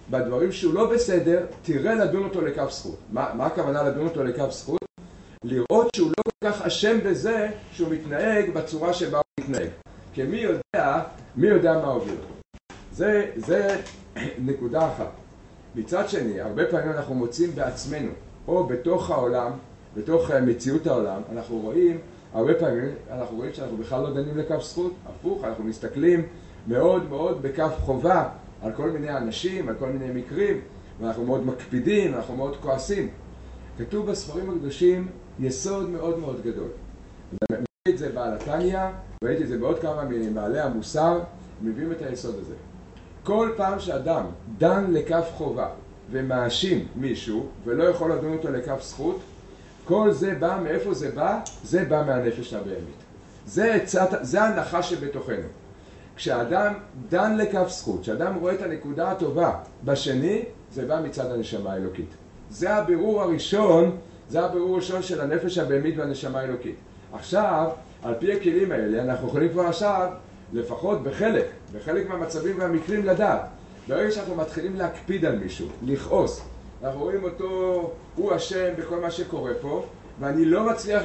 בדברים שהוא לא בסדר, תראה לדון אותו לכף זכות. מה הכוונה לדון אותו לכף זכות? לראות שהוא לא כל כך אשם בזה שהוא מתנהג בצורה שבה הוא מתנהג. כי מי יודע מה הוביל אותו. זה נקודה אחת. מצד שני, הרבה פעמים אנחנו מוצאים בעצמנו, או בתוך העולם, בתוך מציאות העולם, הרבה פעמים אנחנו רואים שאנחנו בכלל לא דנים לכף זכות. הפוך, אנחנו מסתכלים מאוד מאוד בכף חובה על כל מיני אנשים, על כל מיני מקרים, ואנחנו מאוד מקפידים, אנחנו מאוד כועסים. כתוב בספרים הקדושים יסוד מאוד מאוד גדול. ראיתי את זה בעל התניא, ראיתי את זה בעוד כמה ממעלי המוסר, מביאים את היסוד הזה. כל פעם שאדם דן לכף חובה ומאשים מישהו ולא יכול לדון אותו לכף זכות, כל זה בא, מאיפה זה בא? זה בא מהנפש הבהמית. זה ההנחה שבתוכנו. כשאדם דן לכף זכות, כשאדם רואה את הנקודה הטובה בשני, זה בא מצד הנשמה האלוקית. זה הבירור הראשון של הנפש הבהמית והנשמה האלוקית. עכשיו, על פי הכלים האלה, אנחנו יכולים כבר עכשיו, לפחות בחלק מהמצבים והמקרים לדעת. ברגע שאנחנו מתחילים להקפיד על מישהו, לכעוס, אנחנו רואים אותו, הוא אשם בכל מה שקורה פה, ואני לא מצליח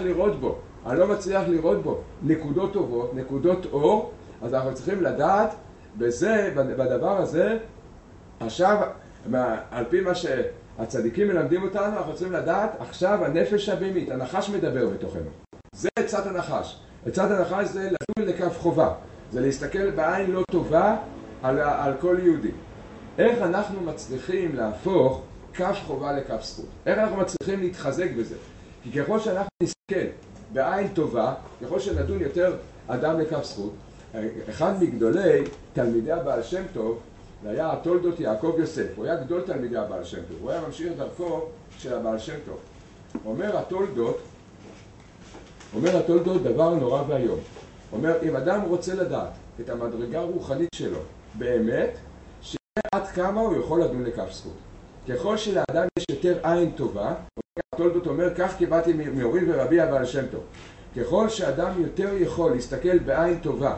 לראות בו נקודות טובות, נקודות אור, אז אנחנו צריכים לדעת בדבר הזה, עכשיו, על פי מה שהצדיקים מלמדים אותנו, אנחנו צריכים לדעת, עכשיו הנפש הבהמית, הנחש מדבר בתוכנו. זה עצת הנחש. עצת הנחש זה לדון לכף חובה. זה להסתכל בעין לא טובה על כל יהודי. איך אנחנו מצליחים להפוך כף חובה לכף זכות? איך אנחנו מצליחים להתחזק בזה? כי ככל שאנחנו נסתכל בעין טובה, ככל שנדון יותר אדם לכף זכות, אחד מגדולי תלמידי הבעל שם טוב, זה היה תולדות יעקב יוסף. הוא היה גדול תלמידי הבעל שם טוב. הוא היה ממשיך דרכו של הבעל שם טוב. אומר התולדות דבר נורא והיום. אומר, אם אדם רוצה לדעת את המדרגה הרוחנית שלו באמת, שיהיה עד כמה הוא יכול לדון לכף זכות. ככל שלאדם יש יותר עין טובה, התולדות אומר, כך קיבלתי מהורי ורבי הבעל שם טוב. ככל שאדם יותר יכול להסתכל בעין טובה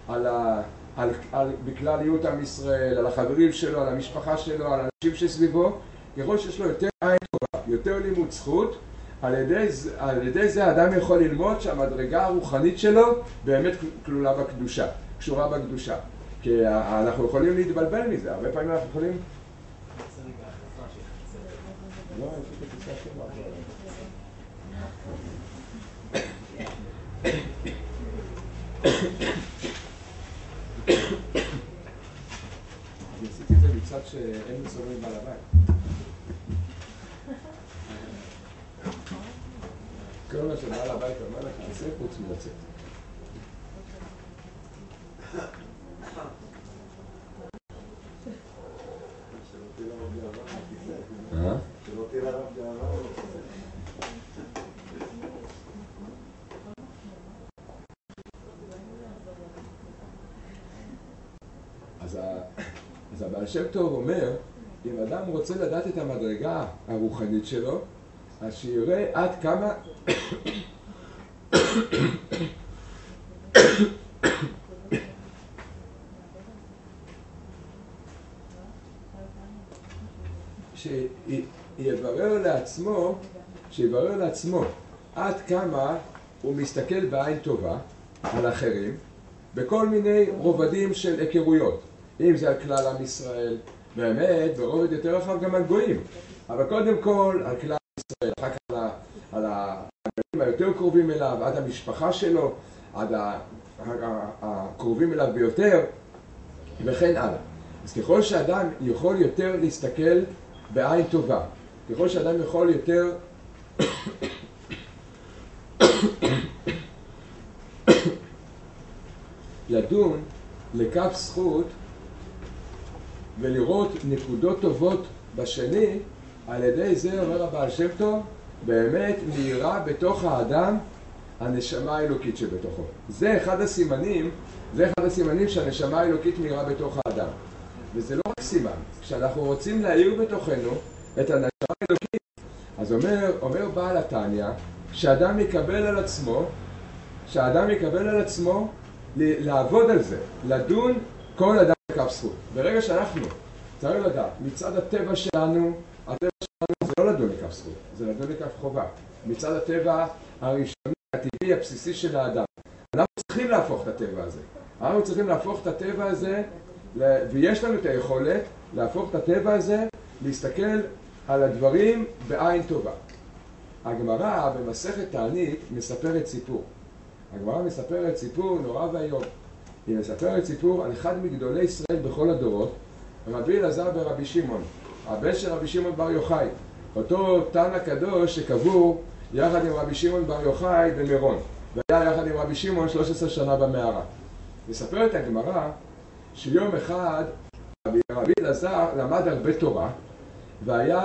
בכלליות עם ישראל, על החברים שלו, על המשפחה שלו, על האנשים שסביבו, ככל שיש לו יותר עין טובה, יותר לימוד זכות, על ידי זה האדם יכול ללמוד שהמדרגה הרוחנית שלו באמת קשורה בקדושה. כי אנחנו יכולים להתבלבל מזה, הרבה פעמים אנחנו יכולים... אני עשיתי את זה מצד שאין מסורים בעל הבית. כל מה שבעל הבית אומר לך, תעשה חוץ מלצאת. שלא תהיה לרב גאווה. אז הבעל שם טוב אומר, אם אדם רוצה לדעת את המדרגה הרוחנית שלו, אז שיראה עד כמה שיברר לעצמו עד כמה הוא מסתכל בעין טובה על אחרים בכל מיני רובדים של היכרויות. אם זה על כלל עם ישראל, באמת ברובד יותר רחב גם על גויים, אבל קודם כל על כלל ישראל, אחר כך על הגויים היותר קרובים אליו, עד המשפחה שלו, עד הקרובים אליו ביותר, וכן הלאה. אז ככל שאדם יכול יותר להסתכל בעין טובה, ככל שאדם יכול יותר לדון לכף זכות ולראות נקודות טובות בשני, על ידי זה, אומר הבעל שם טוב, באמת מאירה בתוך האדם הנשמה האלוקית שבתוכו. זה אחד הסימנים שהנשמה האלוקית מאירה בתוך האדם. וזה לא רק סימן. כשאנחנו רוצים להאיר בתוכנו את הנשמה האלוקית, אז אומר בעל התניא, שאדם יקבל על עצמו לעבוד על זה, לדון כל אדם לכף זכות. ברגע שאנחנו צריך לדעת, מצד הטבע שלנו, הטבע שלנו זה לא לדון לכף זכות, זה לדון לכף חובה. מצד הטבע הראשוני, הטבעי, הבסיסי של האדם. אנחנו צריכים להפוך את הטבע הזה. אנחנו צריכים להפוך את הטבע הזה, ויש לנו את היכולת להפוך את הטבע הזה, להסתכל על הדברים בעין טובה. הגמרא במסכת תענית מספרת סיפור. הגמרא מספרת סיפור נורא והיום. היא מספרת סיפור על אחד מגדולי ישראל בכל הדורות, רבי אלעזר ברבי שמעון, הבן של רבי שמעון בר יוחאי, אותו תנא קדוש שקבור יחד עם רבי שמעון בר יוחאי במירון, והיה יחד עם רבי שמעון 13 שנה במערה. מספרת הגמרא שיום אחד רבי אלעזר למד הרבה תורה, והיה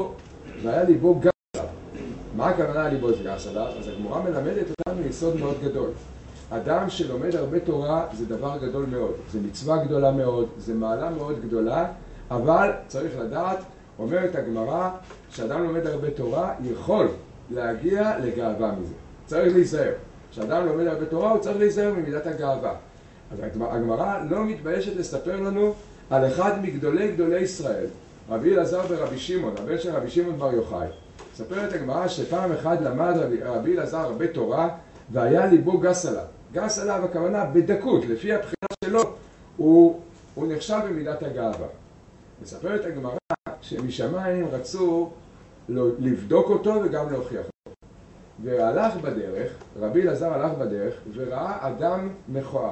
ליבו גס עליו. מה הכוונה ליבו גס עליו? אז הגמרא מלמדת אותנו יסוד מאוד גדול. אדם שלומד הרבה תורה זה דבר גדול מאוד, זה מצווה גדולה מאוד, זה מעלה מאוד גדולה, אבל צריך לדעת, אומרת הגמרא, שאדם לומד הרבה תורה יכול להגיע לגאווה מזה. צריך להיזהר. כשאדם לומד הרבה תורה הוא צריך להיזהר ממידת הגאווה. אז הגמרא לא מתביישת לספר לנו על אחד מגדולי ישראל, רבי אלעזר ברבי שמעון, הבן של רבי שמעון בר יוחאי. מספרת הגמרא שפעם אחד למד רבי אלעזר הרבה תורה והיה ליבו גס עליו. גס עליו הכוונה בדקות, לפי הבחינה שלו הוא נחשב במידת הגאווה. מספרת הגמרא שמשמיים רצו לבדוק אותו וגם להוכיח אותו. והלך בדרך, רבי אלעזר הלך בדרך וראה אדם מכוער.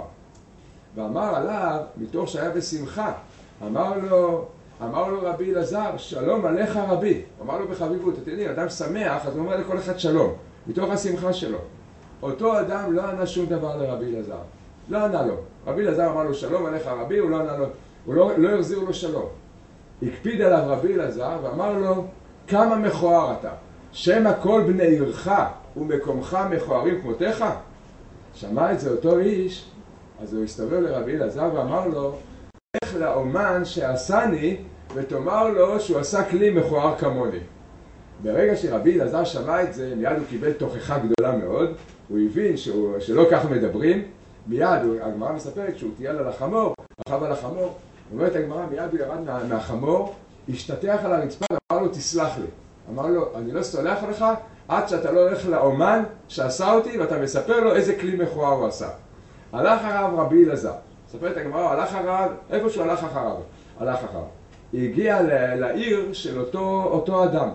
ואמר עליו, מתוך שהיה בשמחה, אמר לו רבי אלעזר, שלום עליך רבי. אמר לו בחביבות, אתם יודעים, אדם שמח, אז הוא אומר לכל אחד שלום, מתוך השמחה שלו. אותו אדם לא ענה שום דבר לרבי אלעזר. לא ענה לו. רבי אלעזר אמר לו שלום עליך רבי, הוא לא ענה לו, הוא לא החזיר לו שלום. הקפיד עליו רבי אלעזר ואמר לו, כמה מכוער אתה. שמא כל בני עירך ומקומך מכוערים כמותך? שמע את זה אותו איש, אז הוא הסתובב לרבי אלעזר ואמר לו, לך לאומן שעשני ותאמר לו שהוא עשה כלי מכוער כמוני. ברגע שרבי אלעזר שמע את זה, מיד הוא קיבל תוכחה גדולה מאוד, הוא הבין שלא כך מדברים, מיד הגמרא מספרת שהוא טייל על החמור, רכב על החמור, אומרת הגמרא, מיד הוא ירד מהחמור, השתטח על הרצפה ואמר לו תסלח לי. אמר לו, אני לא סולח לך עד שאתה לא הולך לאומן שעשה אותי ואתה מספר לו איזה כלי מכוער הוא עשה. הלך הרב רבי אלעזר, מספרת הגמרא, הלך הרב, איפה שהוא הלך אחריו? הלך אחריו. הגיע לעיר של אותו אדם.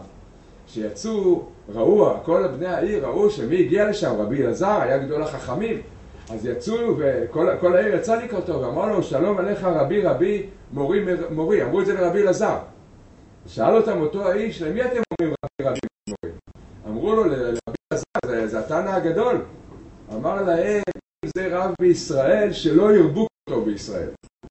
שיצאו, ראו, כל בני העיר ראו שמי הגיע לשם, רבי אלעזר, היה גדול החכמים. אז יצאו וכל העיר יצא לקראתו ואמר לו, שלום עליך רבי רבי, מורי, אמרו את זה לרבי אלעזר. שאל אותם אותו האיש, למי אתם אומרים רבי רבי מורי? אמרו לו, לרבי אלעזר, זה התנא הגדול. אמר להם, זה רב בישראל שלא ירבו אותו בישראל.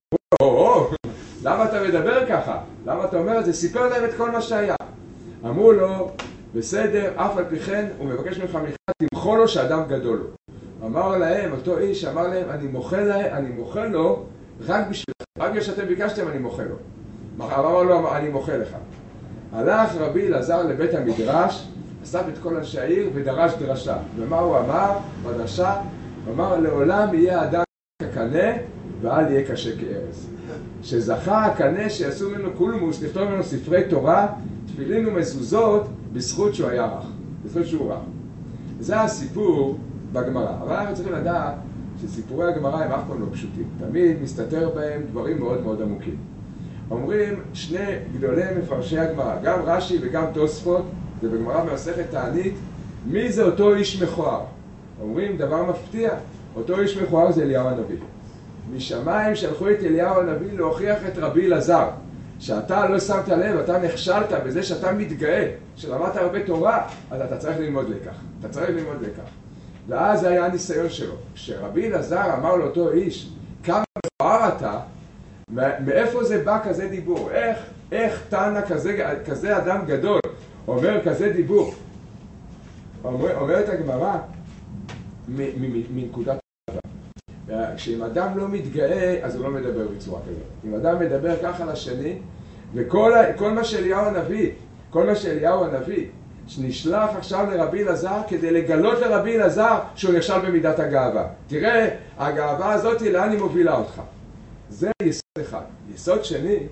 למה אתה מדבר ככה? למה אתה אומר את זה? סיפר להם את כל מה שהיה. אמרו לו, בסדר, אף על פי כן, הוא מבקש ממך מחילה, תמחול לו שאדם גדול לו. אמר להם, אותו איש אמר להם, אני מוחל לו רק בשבילך, רק בגלל שאתם ביקשתם אני מוחל לו. אמר לו, אני מוחל לך. הלך רבי אלעזר לבית המדרש, אסף את כל אנשי העיר ודרש דרשה. ומה הוא אמר בדרשה? הוא אמר, לעולם יהיה אדם כקנה ואל יהיה קשה כארז. שזכה הקנה שיעשו ממנו קולמוס, לכתוב ממנו ספרי תורה, תפילין ומזוזות בזכות שהוא היה רך, בזכות שהוא רך. זה הסיפור בגמרא. אבל אנחנו צריכים לדעת שסיפורי הגמרא הם אף פעם לא פשוטים. תמיד מסתתר בהם דברים מאוד מאוד עמוקים. אומרים שני גדולי מפרשי הגמרא, גם רש"י וגם תוספות, זה בגמרא במסכת תענית, מי זה אותו איש מכוער? אומרים דבר מפתיע, אותו איש מכוער זה אליהו הנביא. משמיים שלחו את אליהו הנביא להוכיח את רבי אלעזר, שאתה לא שמת לב, אתה נכשלת בזה שאתה מתגאה, שלמדת הרבה תורה, אז אתה צריך ללמוד לקח. אתה צריך ללמוד לקח. ואז זה היה הניסיון שלו. כשרבי אלעזר אמר לאותו איש, כמה מכוער אתה, מאיפה זה בא כזה דיבור? איך תנא כזה אדם גדול אומר כזה דיבור? אומרת הגמרא מנקודת הגמרא. כשאם אדם לא מתגאה, אז הוא לא מדבר בצורה כזאת. אם אדם מדבר ככה לשני, וכל מה שאליהו הנביא, שנשלח עכשיו לרבי אלעזר כדי לגלות לרבי אלעזר שהוא נכשל במידת הגאווה. תראה, הגאווה הזאת לאן היא מובילה אותך. זה יסוד אחד. יסוד שני,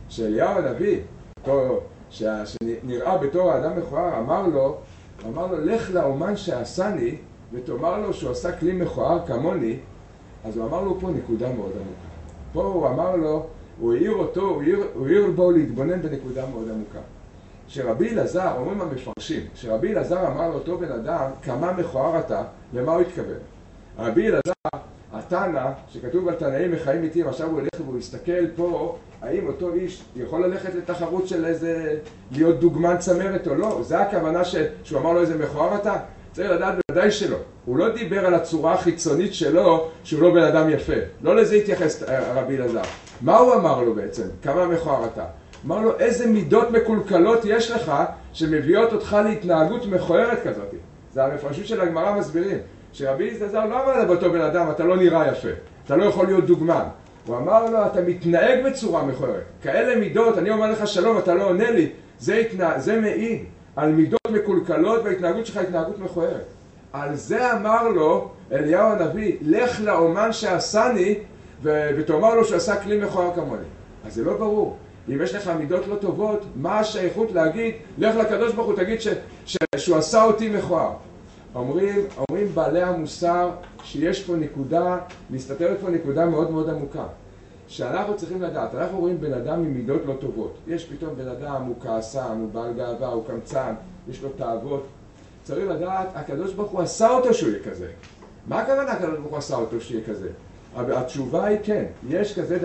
שאליהו הנביא, שנראה בתור האדם מכוער, אמר לו, לך לאומן שעשני, ותאמר לו שהוא עשה כלי מכוער כמוני, אז הוא אמר לו פה נקודה מאוד עמוקה. פה הוא אמר לו, הוא העיר בו להתבונן בנקודה מאוד עמוקה. שרבי אלעזר, אומרים המפרשים, שרבי אלעזר אמר לאותו בן אדם, כמה מכוער אתה, למה הוא התכוון? רבי אלעזר, התנא, שכתוב על תנאים מחיים איתים, עכשיו הוא הולך והוא יסתכל פה, האם אותו איש יכול ללכת לתחרות של איזה, להיות דוגמן צמרת או לא? זה הכוונה שהוא אמר לו איזה מכוער אתה? צריך לדעת בוודאי שלא. הוא לא דיבר על הצורה החיצונית שלו, שהוא לא בן אדם יפה. לא לזה התייחס רבי אלעזר. מה הוא אמר לו בעצם? כמה מכוער אתה? אמר לו, איזה מידות מקולקלות יש לך שמביאות אותך להתנהגות מכוערת כזאת. זה המפרשים של הגמרא מסבירים. שרבי אלעזר לא אמר לו באותו בן אדם, אתה לא נראה יפה. אתה לא יכול להיות דוגמן. הוא אמר לו, אתה מתנהג בצורה מכוערת. כאלה מידות, אני אומר לך שלום, אתה לא עונה לי. זה מעיד על מידות מקולקלות וההתנהגות שלך התנהגות מכוערת. על זה אמר לו אליהו הנביא, לך לאומן שעשני ותאמר לו שעשה כלי מכוער כמוני. אז זה לא ברור. אם יש לך מידות לא טובות, מה השייכות להגיד, לך לקדוש ברוך הוא תגיד שהוא עשה אותי מכוער. אומרים בעלי המוסר שיש פה נקודה, מסתתרת פה נקודה מאוד מאוד עמוקה. שאנחנו צריכים לדעת, אנחנו רואים בן אדם עם מידות לא טובות. יש פתאום בן אדם, הוא כעסן, הוא בעל גאווה, הוא קמצן, יש לו תאוות. צריך לדעת, הקדוש ברוך הוא עשה אותו שהוא יהיה כזה. מה הכוונה הקדוש ברוך הוא עשה אותו שיהיה כזה? התשובה היא כן, יש כזה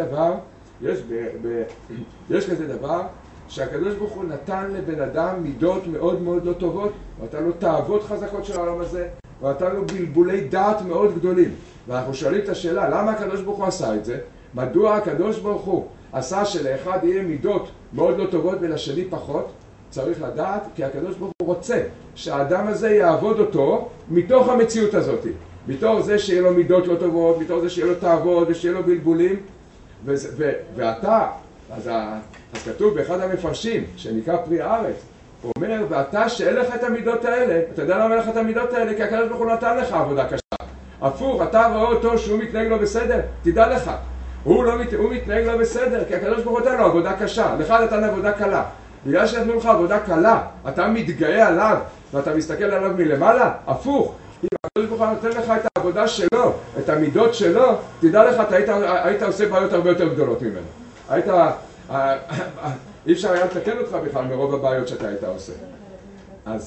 דבר שהקדוש ברוך הוא נתן לבן אדם מידות מאוד מאוד לא טובות, ונתן לו תאוות חזקות של העולם הזה, ונתן לו בלבולי דעת מאוד גדולים. ואנחנו שואלים את השאלה, למה הקדוש ברוך הוא עשה את זה? מדוע הקדוש ברוך הוא עשה שלאחד יהיה מידות מאוד לא טובות ולשני פחות? צריך לדעת, כי הקדוש ברוך הוא רוצה שהאדם הזה יעבוד אותו מתוך המציאות הזאת. מתוך זה שיהיה לו מידות לא טובות, מתוך זה שיהיה לו תאוות ושיהיה לו בלבולים. ואתה, אז כתוב באחד המפרשים, שנקרא פרי הארץ, הוא אומר, ואתה שאין לך את המידות האלה, אתה יודע למה לך את המידות האלה? כי הקדוש ברוך הוא נתן לך עבודה קשה. הפוך, אתה רואה אותו שהוא מתנהג לו בסדר, תדע לך. הוא מתנהג לו בסדר, כי הקדוש ברוך הוא נתן לו עבודה קשה. לך נתן עבודה קלה. בגלל שנתנו לך עבודה קלה, אתה מתגאה עליו, ואתה מסתכל עליו מלמעלה, הפוך. אם הקדוש ברוך הוא נותן לך את העבודה שלו, את המידות שלו, תדע לך, אתה היית עושה בעיות הרבה יותר גדולות ממנו. אי אפשר היה לתקן אותך בכלל מרוב הבעיות שאתה היית עושה. אז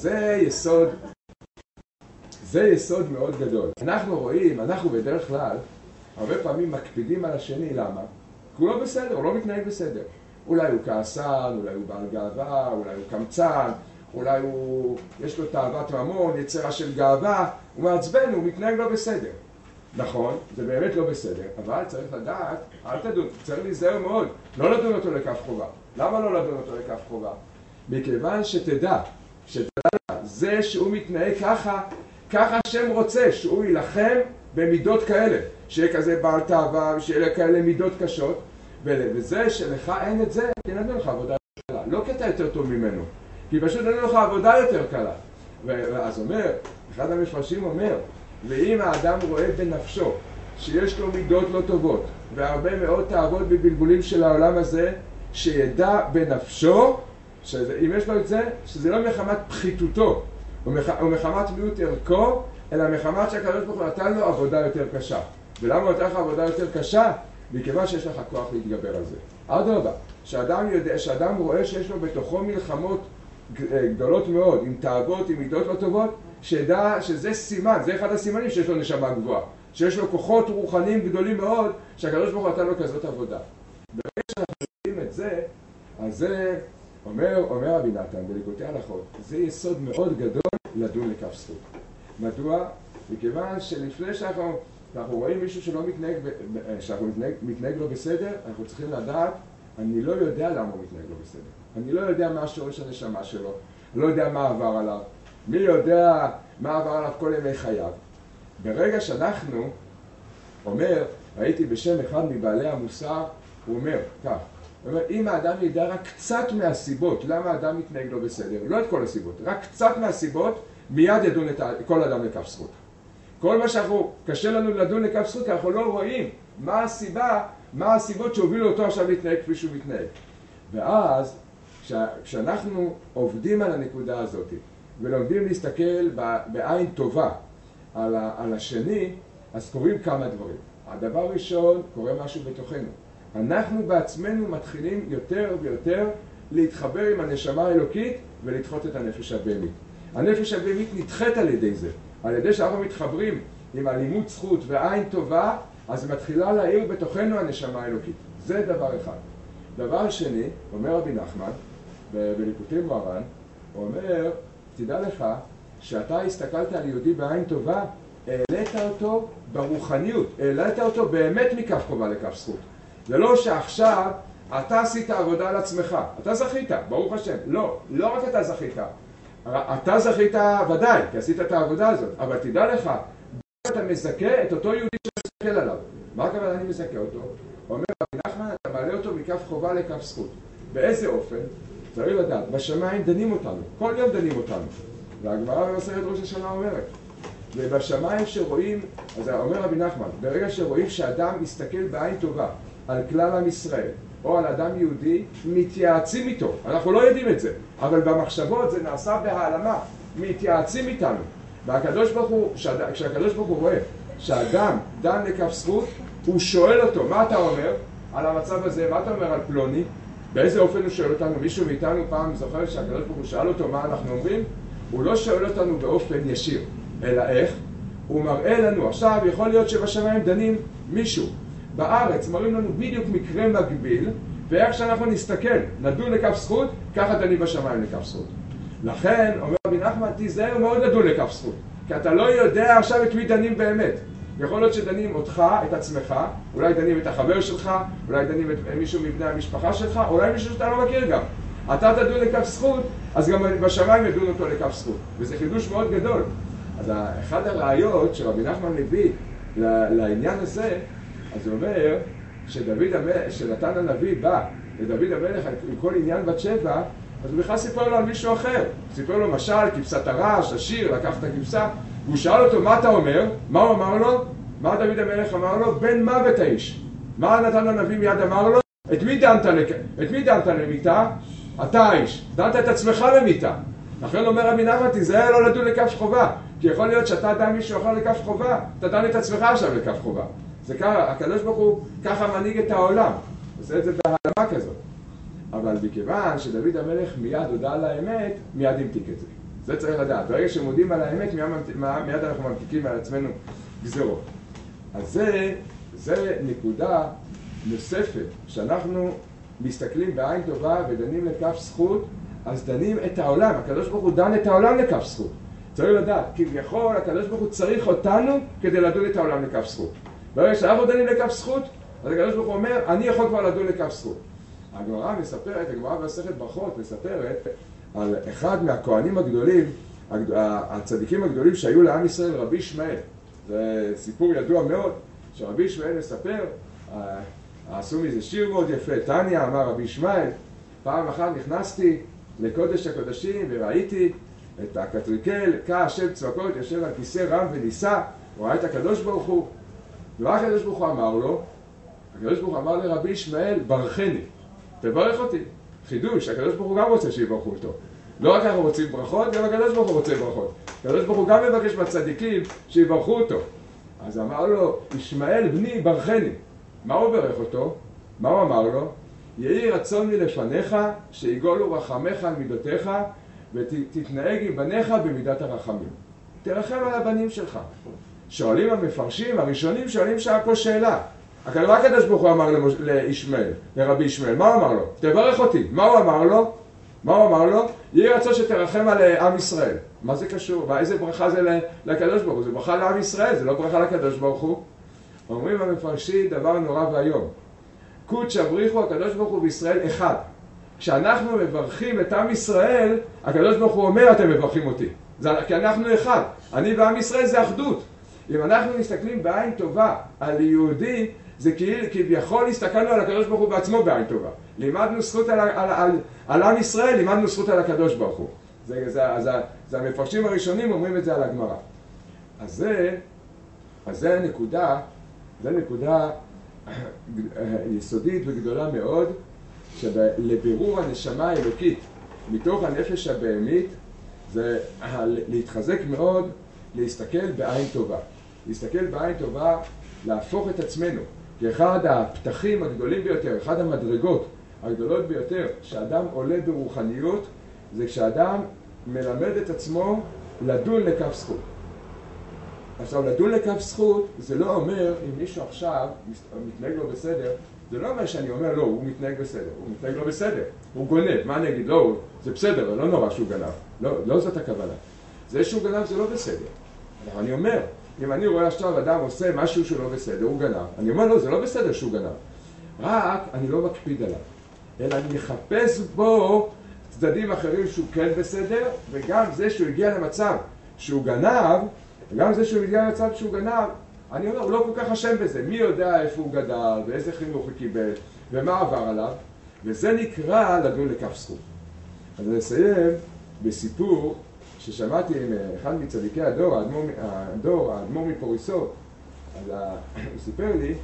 זה יסוד מאוד גדול. אנחנו בדרך כלל, הרבה פעמים מקפידים על השני, למה? כי הוא לא בסדר, הוא לא מתנהג בסדר. אולי הוא כעסן, אולי הוא בעל גאווה, אולי הוא קמצן, אולי יש לו תאוות ממון, יצרה של גאווה, הוא מעצבן, הוא מתנהג לא בסדר. נכון, זה באמת לא בסדר, אבל צריך לדעת, אל תדון, צריך להיזהר מאוד, לא לדון אותו לכף חובה. למה לא לדון אותו לכף חובה? מכיוון שתדע, זה שהוא מתנהג ככה השם רוצה, שהוא ילחם במידות כאלה, שיהיה כזה בעל תאווה, שיהיה כאלה מידות קשות, וזה שלך אין את זה, כי נתנו לך עבודה יותר קלה. לא כי אתה יותר טוב ממנו, כי פשוט נתנו לך עבודה יותר קלה. ואז אומר, אחד המפרשים אומר, ואם האדם רואה בנפשו שיש לו מידות לא טובות, והרבה מאוד תאוות בבלבולים של העולם הזה, שידע בנפשו, אם יש לו את זה, שזה לא מחמת פחיתותו, הוא מחמת מיעוט ערכו, אלא מחמת שהקדוש ברוך הוא נתן לו עבודה יותר קשה. ולמה הוא נתן לך עבודה יותר קשה? מכיוון שיש לך כוח להתגבר על זה. אדרבה, שאדם רואה שיש לו בתוכו מלחמות גדולות מאוד, עם תאוות, עם מידות לא טובות, שידע שזה סימן, זה אחד הסימנים שיש לו נשמה גבוהה, שיש לו כוחות רוחניים גדולים מאוד, שהקדוש ברוך הוא נתן לו כזאת עבודה. ברגע שאנחנו יודעים את זה, אז זה אומר רבי נתן בליקוטי הלכות, זה יסוד מאוד גדול לדון לכף זכות. מדוע? מכיוון שלפני שאנחנו רואים מישהו שלא מתנהג לו בסדר, אנחנו צריכים לדעת, אני לא יודע למה הוא מתנהג לו בסדר. אני לא יודע מה השורש הנשמה שלו, לא יודע מה עבר עליו. מי יודע מה עבר עליו כל ימי חייו? ברגע שאנחנו, ראיתי בשם אחד מבעלי המוסר, הוא אומר כך, אם האדם ידע רק קצת מהסיבות, למה האדם מתנהג לו בסדר, לא את כל הסיבות, רק קצת מהסיבות, מיד ידון את כל אדם לכף זכות. כל מה קשה לנו לדון לכף זכות, כי אנחנו לא רואים מה הסיבות שהובילו אותו עכשיו להתנהג כפי שהוא מתנהג. ואז כשאנחנו עובדים על הנקודה הזאת ולומדים להסתכל בעין טובה על השני, אז קורים כמה דברים. הדבר הראשון, קורה משהו בתוכנו. אנחנו בעצמנו מתחילים יותר ויותר להתחבר עם הנשמה האלוקית ולדחות את הנפש הבהמית. הנפש הבהמית נדחית על ידי זה. על ידי שאנחנו מתחברים עם הלימוד זכות ועין טובה, אז מתחילה להאיר בתוכנו הנשמה האלוקית. זה דבר אחד. דבר שני, אומר רבי נחמן, בליקוטי מוהר"ן, הוא אומר, תדע לך, שאתה הסתכלת על יהודי בעין טובה, העלית אותו ברוחניות, העלית אותו באמת מכף חובה לכף זכות. זה לא שעכשיו אתה עשית עבודה על עצמך, אתה זכית, ברוך השם. לא, לא רק אתה זכית, אתה זכית ודאי, כי עשית את העבודה הזאת, אבל תדע לך, אתה מזכה את אותו יהודי שמסתכל עליו. מה הכוונה אני מזכה אותו? הוא אומר, רבי נחמן, אתה מעלה אותו מכף חובה לכף זכות. באיזה אופן? צריך לדעת, בשמיים דנים אותנו, כל יום דנים אותנו. והגמרא במסכת ראש השנה אומרת, ובשמיים שרואים, אז אומר רבי נחמן, ברגע שרואים שאדם מסתכל בעין טובה על כלל עם ישראל, או על אדם יהודי, מתייעצים איתו. אנחנו לא יודעים את זה, אבל במחשבות זה נעשה בהעלמה, מתייעצים איתנו. והקדוש ברוך הוא, כשהקדוש ברוך הוא רואה שאדם דן לכף זכות, הוא שואל אותו, מה אתה אומר על המצב הזה, מה אתה אומר על פלוני? באיזה אופן הוא שואל אותנו? מישהו מאיתנו פעם זוכר שהקדוש ברוך הוא שאל אותו מה אנחנו אומרים? הוא לא שואל אותנו באופן ישיר, אלא איך? הוא מראה לנו, עכשיו יכול להיות שבשמיים דנים מישהו. בארץ מראים לנו בדיוק מקרה מקביל, ואיך שאנחנו נסתכל, נדון לכף זכות, ככה דנים בשמיים לכף זכות. לכן, אומר רבי נחמן, תיזהר מאוד לדון לכף זכות, כי אתה לא יודע עכשיו את מי דנים באמת. יכול להיות שדנים אותך, את עצמך, אולי דנים את החבר שלך, אולי דנים את מישהו מבני המשפחה שלך, אולי מישהו שאתה לא מכיר גם. אתה תדון לכף זכות, אז גם בשמיים ידון אותו לכף זכות. וזה חידוש מאוד גדול. אז אחד הראיות שרבי נחמן מביא לעניין הזה, אז הוא אומר שנתן הנביא בא לדוד המלך עם כל עניין בת שבע, אז הוא בכלל סיפר לו על מישהו אחר. סיפר לו משל, כבשת הרש, השיר, לקח את הכבשה, והוא שאל אותו, מה אתה אומר? מה הוא אמר לו? מה דוד המלך אמר לו? בן מוות האיש. מה נתן הנביא מיד אמר לו? את מי דנת למיתה? אתה האיש. דנת את עצמך למיתה. לכן אומר רבי נחמן, תיזהר לא לדון לכף חובה. כי יכול להיות שאתה דן מישהו אחר לכף חובה, אתה דן את עצמך עכשיו לכף חובה. זה ככה, הקדוש ברוך הוא ככה מנהיג את העולם. עושה את זה בהעלמה כזאת. אבל מכיוון שדוד המלך מיד הודע על האמת, מיד המתיק את זה. זה צריך לדעת. ברגע שמודים על האמת, מיד אנחנו ממתיקים על עצמנו גזרות. אז זה נקודה נוספת, שאנחנו מסתכלים בעין טובה ודנים לכף זכות, אז דנים את העולם. הקדוש ברוך הוא דן את העולם לכף זכות. צריך לדעת, כביכול הקדוש ברוך הוא צריך אותנו כדי לדון את העולם לכף זכות. ברגע שאנחנו דנים לכף זכות, אז הקדוש ברוך הוא אומר, אני יכול כבר לדון לכף זכות. הגמרא מספרת, הגמרא במסכת ברכות מספרת על אחד מהכהנים הגדולים, הצדיקים הגדולים שהיו לעם ישראל, רבי ישמעאל. זה סיפור ידוע מאוד, שרבי ישמעאל מספר, עשו מזה שיר מאוד יפה, תניא, אמר רבי ישמעאל, פעם אחת נכנסתי לקודש הקודשים וראיתי את הקטריקל, השם צבקות, יושב על כיסא רם ונישא, הוא ראה את הקדוש ברוך הוא, ומה הקדוש ברוך הוא אמר לו? הקדוש ברוך הוא אמר לרבי ישמעאל, ברכני, תברך אותי. חידוש, הקדוש ברוך הוא גם רוצה שיברכו אותו. לא רק אנחנו רוצים ברכות, גם הקדוש ברוך הוא רוצה ברכות. הקדוש ברוך הוא גם מבקש מהצדיקים שיברכו אותו. אז אמר לו, ישמעאל בני ברכני. מה הוא ברך אותו? מה הוא אמר לו? יהי רצון לי לפניך, שיגולו רחמך על מידותיך, ותתנהג עם בניך במידת הרחמים. תרחם על הבנים שלך. שואלים המפרשים, הראשונים שואלים פה שאלה. מה הקדוש ברוך הוא אמר לישמעאל, לרבי ישמעאל? מה הוא אמר לו? תברך אותי. מה הוא אמר לו? מה הוא אמר לו? יהי רצון שתרחם על עם ישראל. מה זה קשור? ואיזה ברכה זה לקדוש ברוך הוא? זה ברכה לעם ישראל, זה לא ברכה לקדוש ברוך הוא. אומרים המפרשים דבר נורא והיום. קודש הבריחו הקדוש ברוך הוא בישראל אחד. כשאנחנו מברכים את עם ישראל, הקדוש ברוך הוא אומר, אתם מברכים אותי. כי אנחנו אחד. אני ועם ישראל זה אחדות. אם אנחנו מסתכלים בעין טובה על יהודי, זה כביכול הסתכלנו על הקדוש ברוך הוא בעצמו בעין טובה. לימדנו זכות על עם ישראל, לימדנו זכות על הקדוש ברוך הוא. זה המפרשים הראשונים אומרים את זה על הגמרא. אז זה נקודה יסודית וגדולה מאוד, שלבירור הנשמה האלוקית מתוך הנפש הבהמית זה להתחזק מאוד, להסתכל בעין טובה. להסתכל בעין טובה, להפוך את עצמנו. כי אחד הפתחים הגדולים ביותר, אחד המדרגות הגדולות ביותר, שאדם עולה ברוחניות, זה כשאדם מלמד את עצמו לדון לכף זכות. עכשיו, לדון לכף זכות, זה לא אומר, אם מישהו עכשיו מתנהג לו בסדר, זה לא אומר שאני אומר, לא, הוא מתנהג בסדר, הוא מתנהג לו בסדר, הוא גונב, מה אני אגיד? לא, זה בסדר, אבל לא נורא שהוא גנב, לא זאת הכוונה. זה שהוא גנב זה לא בסדר. אבל אני אומר, אם אני רואה עכשיו אדם עושה משהו שהוא לא בסדר, הוא גנב, אני אומר, לא, זה לא בסדר שהוא גנב. רק אני לא מקפיד עליו, אלא אני מחפש בו צדדים אחרים שהוא כן בסדר, וגם זה שהוא הגיע למצב שהוא גנב, וגם זה שהוא הגיע למצב שהוא גנב, אני אומר, הוא לא כל כך אשם בזה. מי יודע איפה הוא גדל, ואיזה חינוך הוא קיבל, ומה עבר עליו, וזה נקרא לדון לכף זכות. אז אני אסיים בסיפור ששמעתי עם אחד מצדיקי הדור, האדמו"ר מפוריסוב. אז הוא סיפר לי,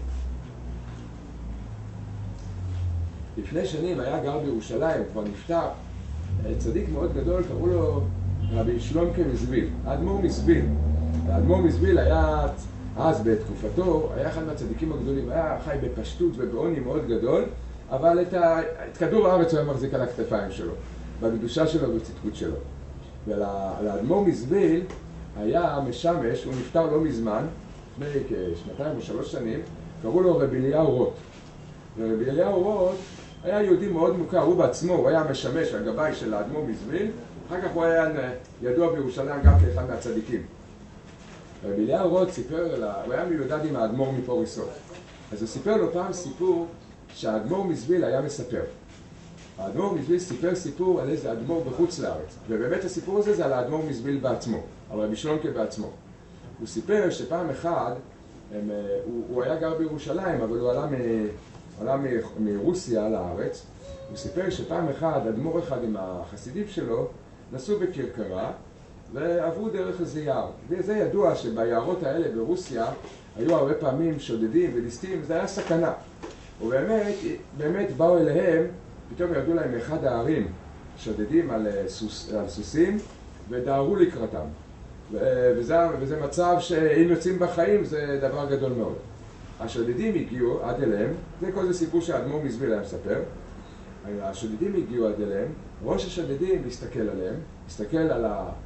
לפני שנים היה גר בירושלים, כבר נפטר, צדיק מאוד גדול, קראו לו רבי שלומקה מזוויל, האדמו"ר מזוויל. האדמו"ר מזוויל היה, אז בתקופתו, היה אחד מהצדיקים הגדולים, היה חי בפשטות ובעוני מאוד גדול, אבל את כדור הארץ הוא היה מחזיק על הכתפיים שלו, בקדושה שלו ובצדקות שלו. ולאדמו"ר מזוויל היה משמש, הוא נפטר לא מזמן, לפני כשנתיים או 3 שנים, קראו לו רבי אליהו רוט. ורבי אליהו רוט היה יהודי מאוד מוכר, הוא בעצמו, הוא היה משמש הגבאי של האדמו"ר מזוויל, אחר כך הוא היה ידוע בירושלים גם כאחד מהצדיקים. רבי אליהו רוט סיפר, הוא היה מיודד עם האדמו"ר מפוריסוב. אז הוא סיפר לו פעם סיפור שהאדמו"ר מזוויל היה מספר. האדמו"ר מזוויל סיפר סיפור על איזה אדמו"ר בחוץ לארץ. ובאמת הסיפור הזה זה על האדמו"ר מזוויל בעצמו, על רבי שלומקה בעצמו. הוא סיפר שפעם אחד, הוא היה גר בירושלים, אבל הוא עלה מרוסיה לארץ. הוא סיפר שפעם אחד, אדמו"ר אחד עם החסידים שלו, נסעו בכרכרה, ועברו דרך איזה יער. וזה ידוע שביערות האלה ברוסיה היו הרבה פעמים שודדים וליסטים, זה היה סכנה. ובאמת באו אליהם, פתאום ירדו להם מאחד הערים שודדים על סוסים ודהרו לקראתם. וזה מצב שאם יוצאים בחיים זה דבר גדול מאוד. השודדים הגיעו עד אליהם, זה כל זה סיפור שהאדמו"ר מזוויל היה מספר. השודדים הגיעו עד אליהם, ראש השודדים הסתכל עליהם, הסתכל על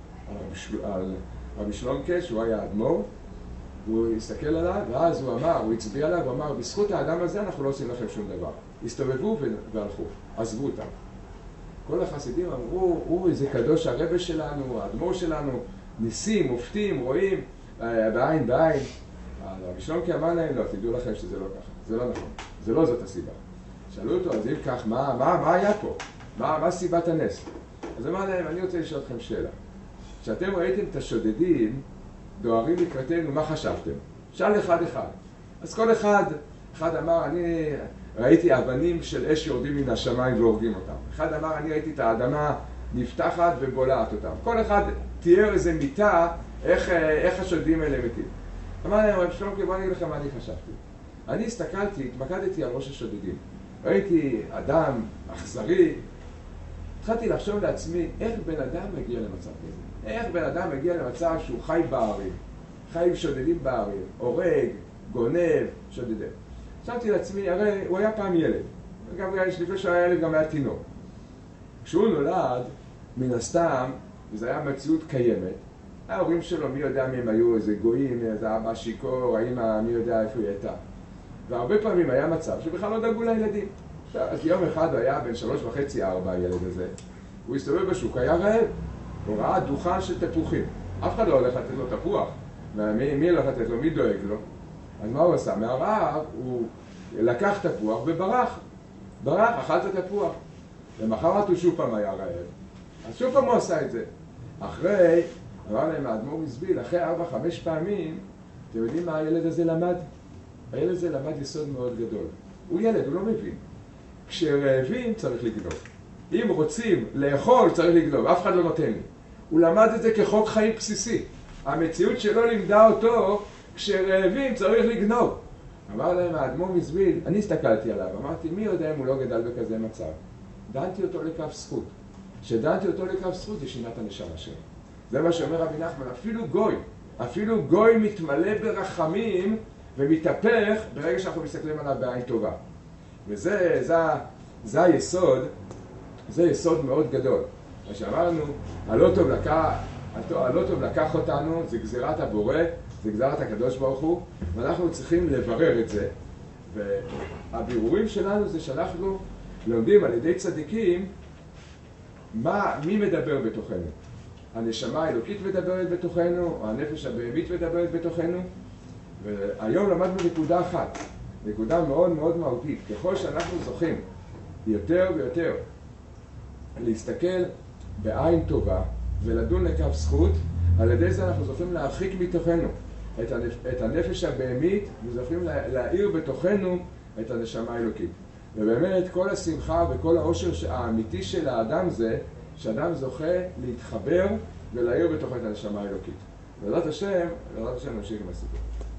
רבי שלומקה, שהוא היה האדמו"ר, הוא הסתכל עליו, ואז הוא אמר, הוא הצביע עליו, הוא אמר, בזכות האדם הזה אנחנו לא עושים לכם שום דבר. הסתובבו והלכו, עזבו אותם. כל החסידים אמרו, איזה קדוש הרבי שלנו, האדמו"ר שלנו, ניסים, מופתים, רואים, בעין בעין. רבי שלומקה אמר להם, לא, תדעו לכם שזה לא ככה, זה לא נכון, זה לא זאת הסיבה. שאלו אותו, אז אם כך, מה היה פה? מה סיבת הנס? אז אמר להם, אני רוצה לשאול אתכם שאלה. כשאתם ראיתם את השודדים דוהרים לקראתנו, מה חשבתם? שאל אחד. אז כל אחד אמר, אני ראיתי אבנים של אש יורדים מן השמיים והורגים אותם. אחד אמר, אני ראיתי את האדמה נפתחת ובולעת אותם. כל אחד תיאר איזה מיטה, איך השודדים האלה מתים. אמר להם, רבי שלומקה, בוא אני אגיד לכם מה אני חשבתי. אני התמקדתי על ראש השודדים. ראיתי אדם אכזרי, התחלתי לחשוב לעצמי, איך בן אדם מגיע למצב כזה? איך בן אדם מגיע למצב שהוא חי בערים, חי עם שודדים בערים, הורג, גונב, שודדים. חשבתי לעצמי, הרי הוא היה פעם ילד. גם לפני שהוא היה ילד גם היה תינוק. כשהוא נולד, מן הסתם, וזו הייתה מציאות קיימת, ההורים שלו, מי יודע מי הם היו, איזה גויים, איזה אבא שיקור, האמא, מי יודע איפה היא הייתה. והרבה פעמים היה מצב שבכלל לא דאגו לילדים. אז יום אחד הוא היה בן 3.5-4, הילד הזה. הוא הסתובב בשוק, היה רעב. הוא ראה דוכן של תפוחים. אף אחד לא הולך לתת לו תפוח. מי הולך לתת לו? מי דואג לו? אז מה הוא עשה? מהרעב הוא לקח תפוח וברח. אכל את התפוח. למחרת הוא שוב פעם היה רעב. אז שוב פעם הוא עשה את זה. אחרי, אמר להם האדמו"ר מזוויל, אחרי 4-5 פעמים, אתם יודעים מה הילד הזה למד? הילד הזה למד יסוד מאוד גדול. הוא ילד, הוא לא מבין. כשרעבים צריך לגנוב. אם רוצים לאכול צריך לגנוב, אף אחד לא נותן לי. הוא למד את זה כחוק חיים בסיסי. המציאות שלו לימדה אותו, כשרעבים צריך לגנוב. אמר להם האדמו"ר מזוויל, אני הסתכלתי עליו, אמרתי, מי יודע אם הוא לא גדל בכזה מצב? דנתי אותו לכף זכות. כשדנתי אותו לכף זכות, זה שינה את הנשמה שלו. זה מה שאומר רבי נחמן, אפילו גוי מתמלא ברחמים ומתהפך ברגע שאנחנו מסתכלים עליו בעין טובה. וזה היסוד, זה יסוד מאוד גדול. מה שאמרנו, הלא טוב לקח אותנו, זה גזירת הבורא, זה גזירת הקדוש ברוך הוא, ואנחנו צריכים לברר את זה. והבירורים שלנו זה שאנחנו לומדים על ידי צדיקים מי מדבר בתוכנו. הנשמה האלוקית מדברת בתוכנו, או הנפש הבהמית מדברת בתוכנו. והיום למדנו נקודה אחת, נקודה מאוד מאוד מהותית. ככל שאנחנו זוכים יותר ויותר להסתכל בעין טובה ולדון לכף זכות, על ידי זה אנחנו זוכים להרחיק מתוכנו את הנפש הבהמית, וזוכים להאיר בתוכנו את הנשמה האלוקית. ובאמת כל השמחה וכל העושר האמיתי של האדם זה שאדם זוכה להתחבר ולהאיר בתוכו את הנשמה האלוקית. בעזרת השם נמשיך עם הסיפור.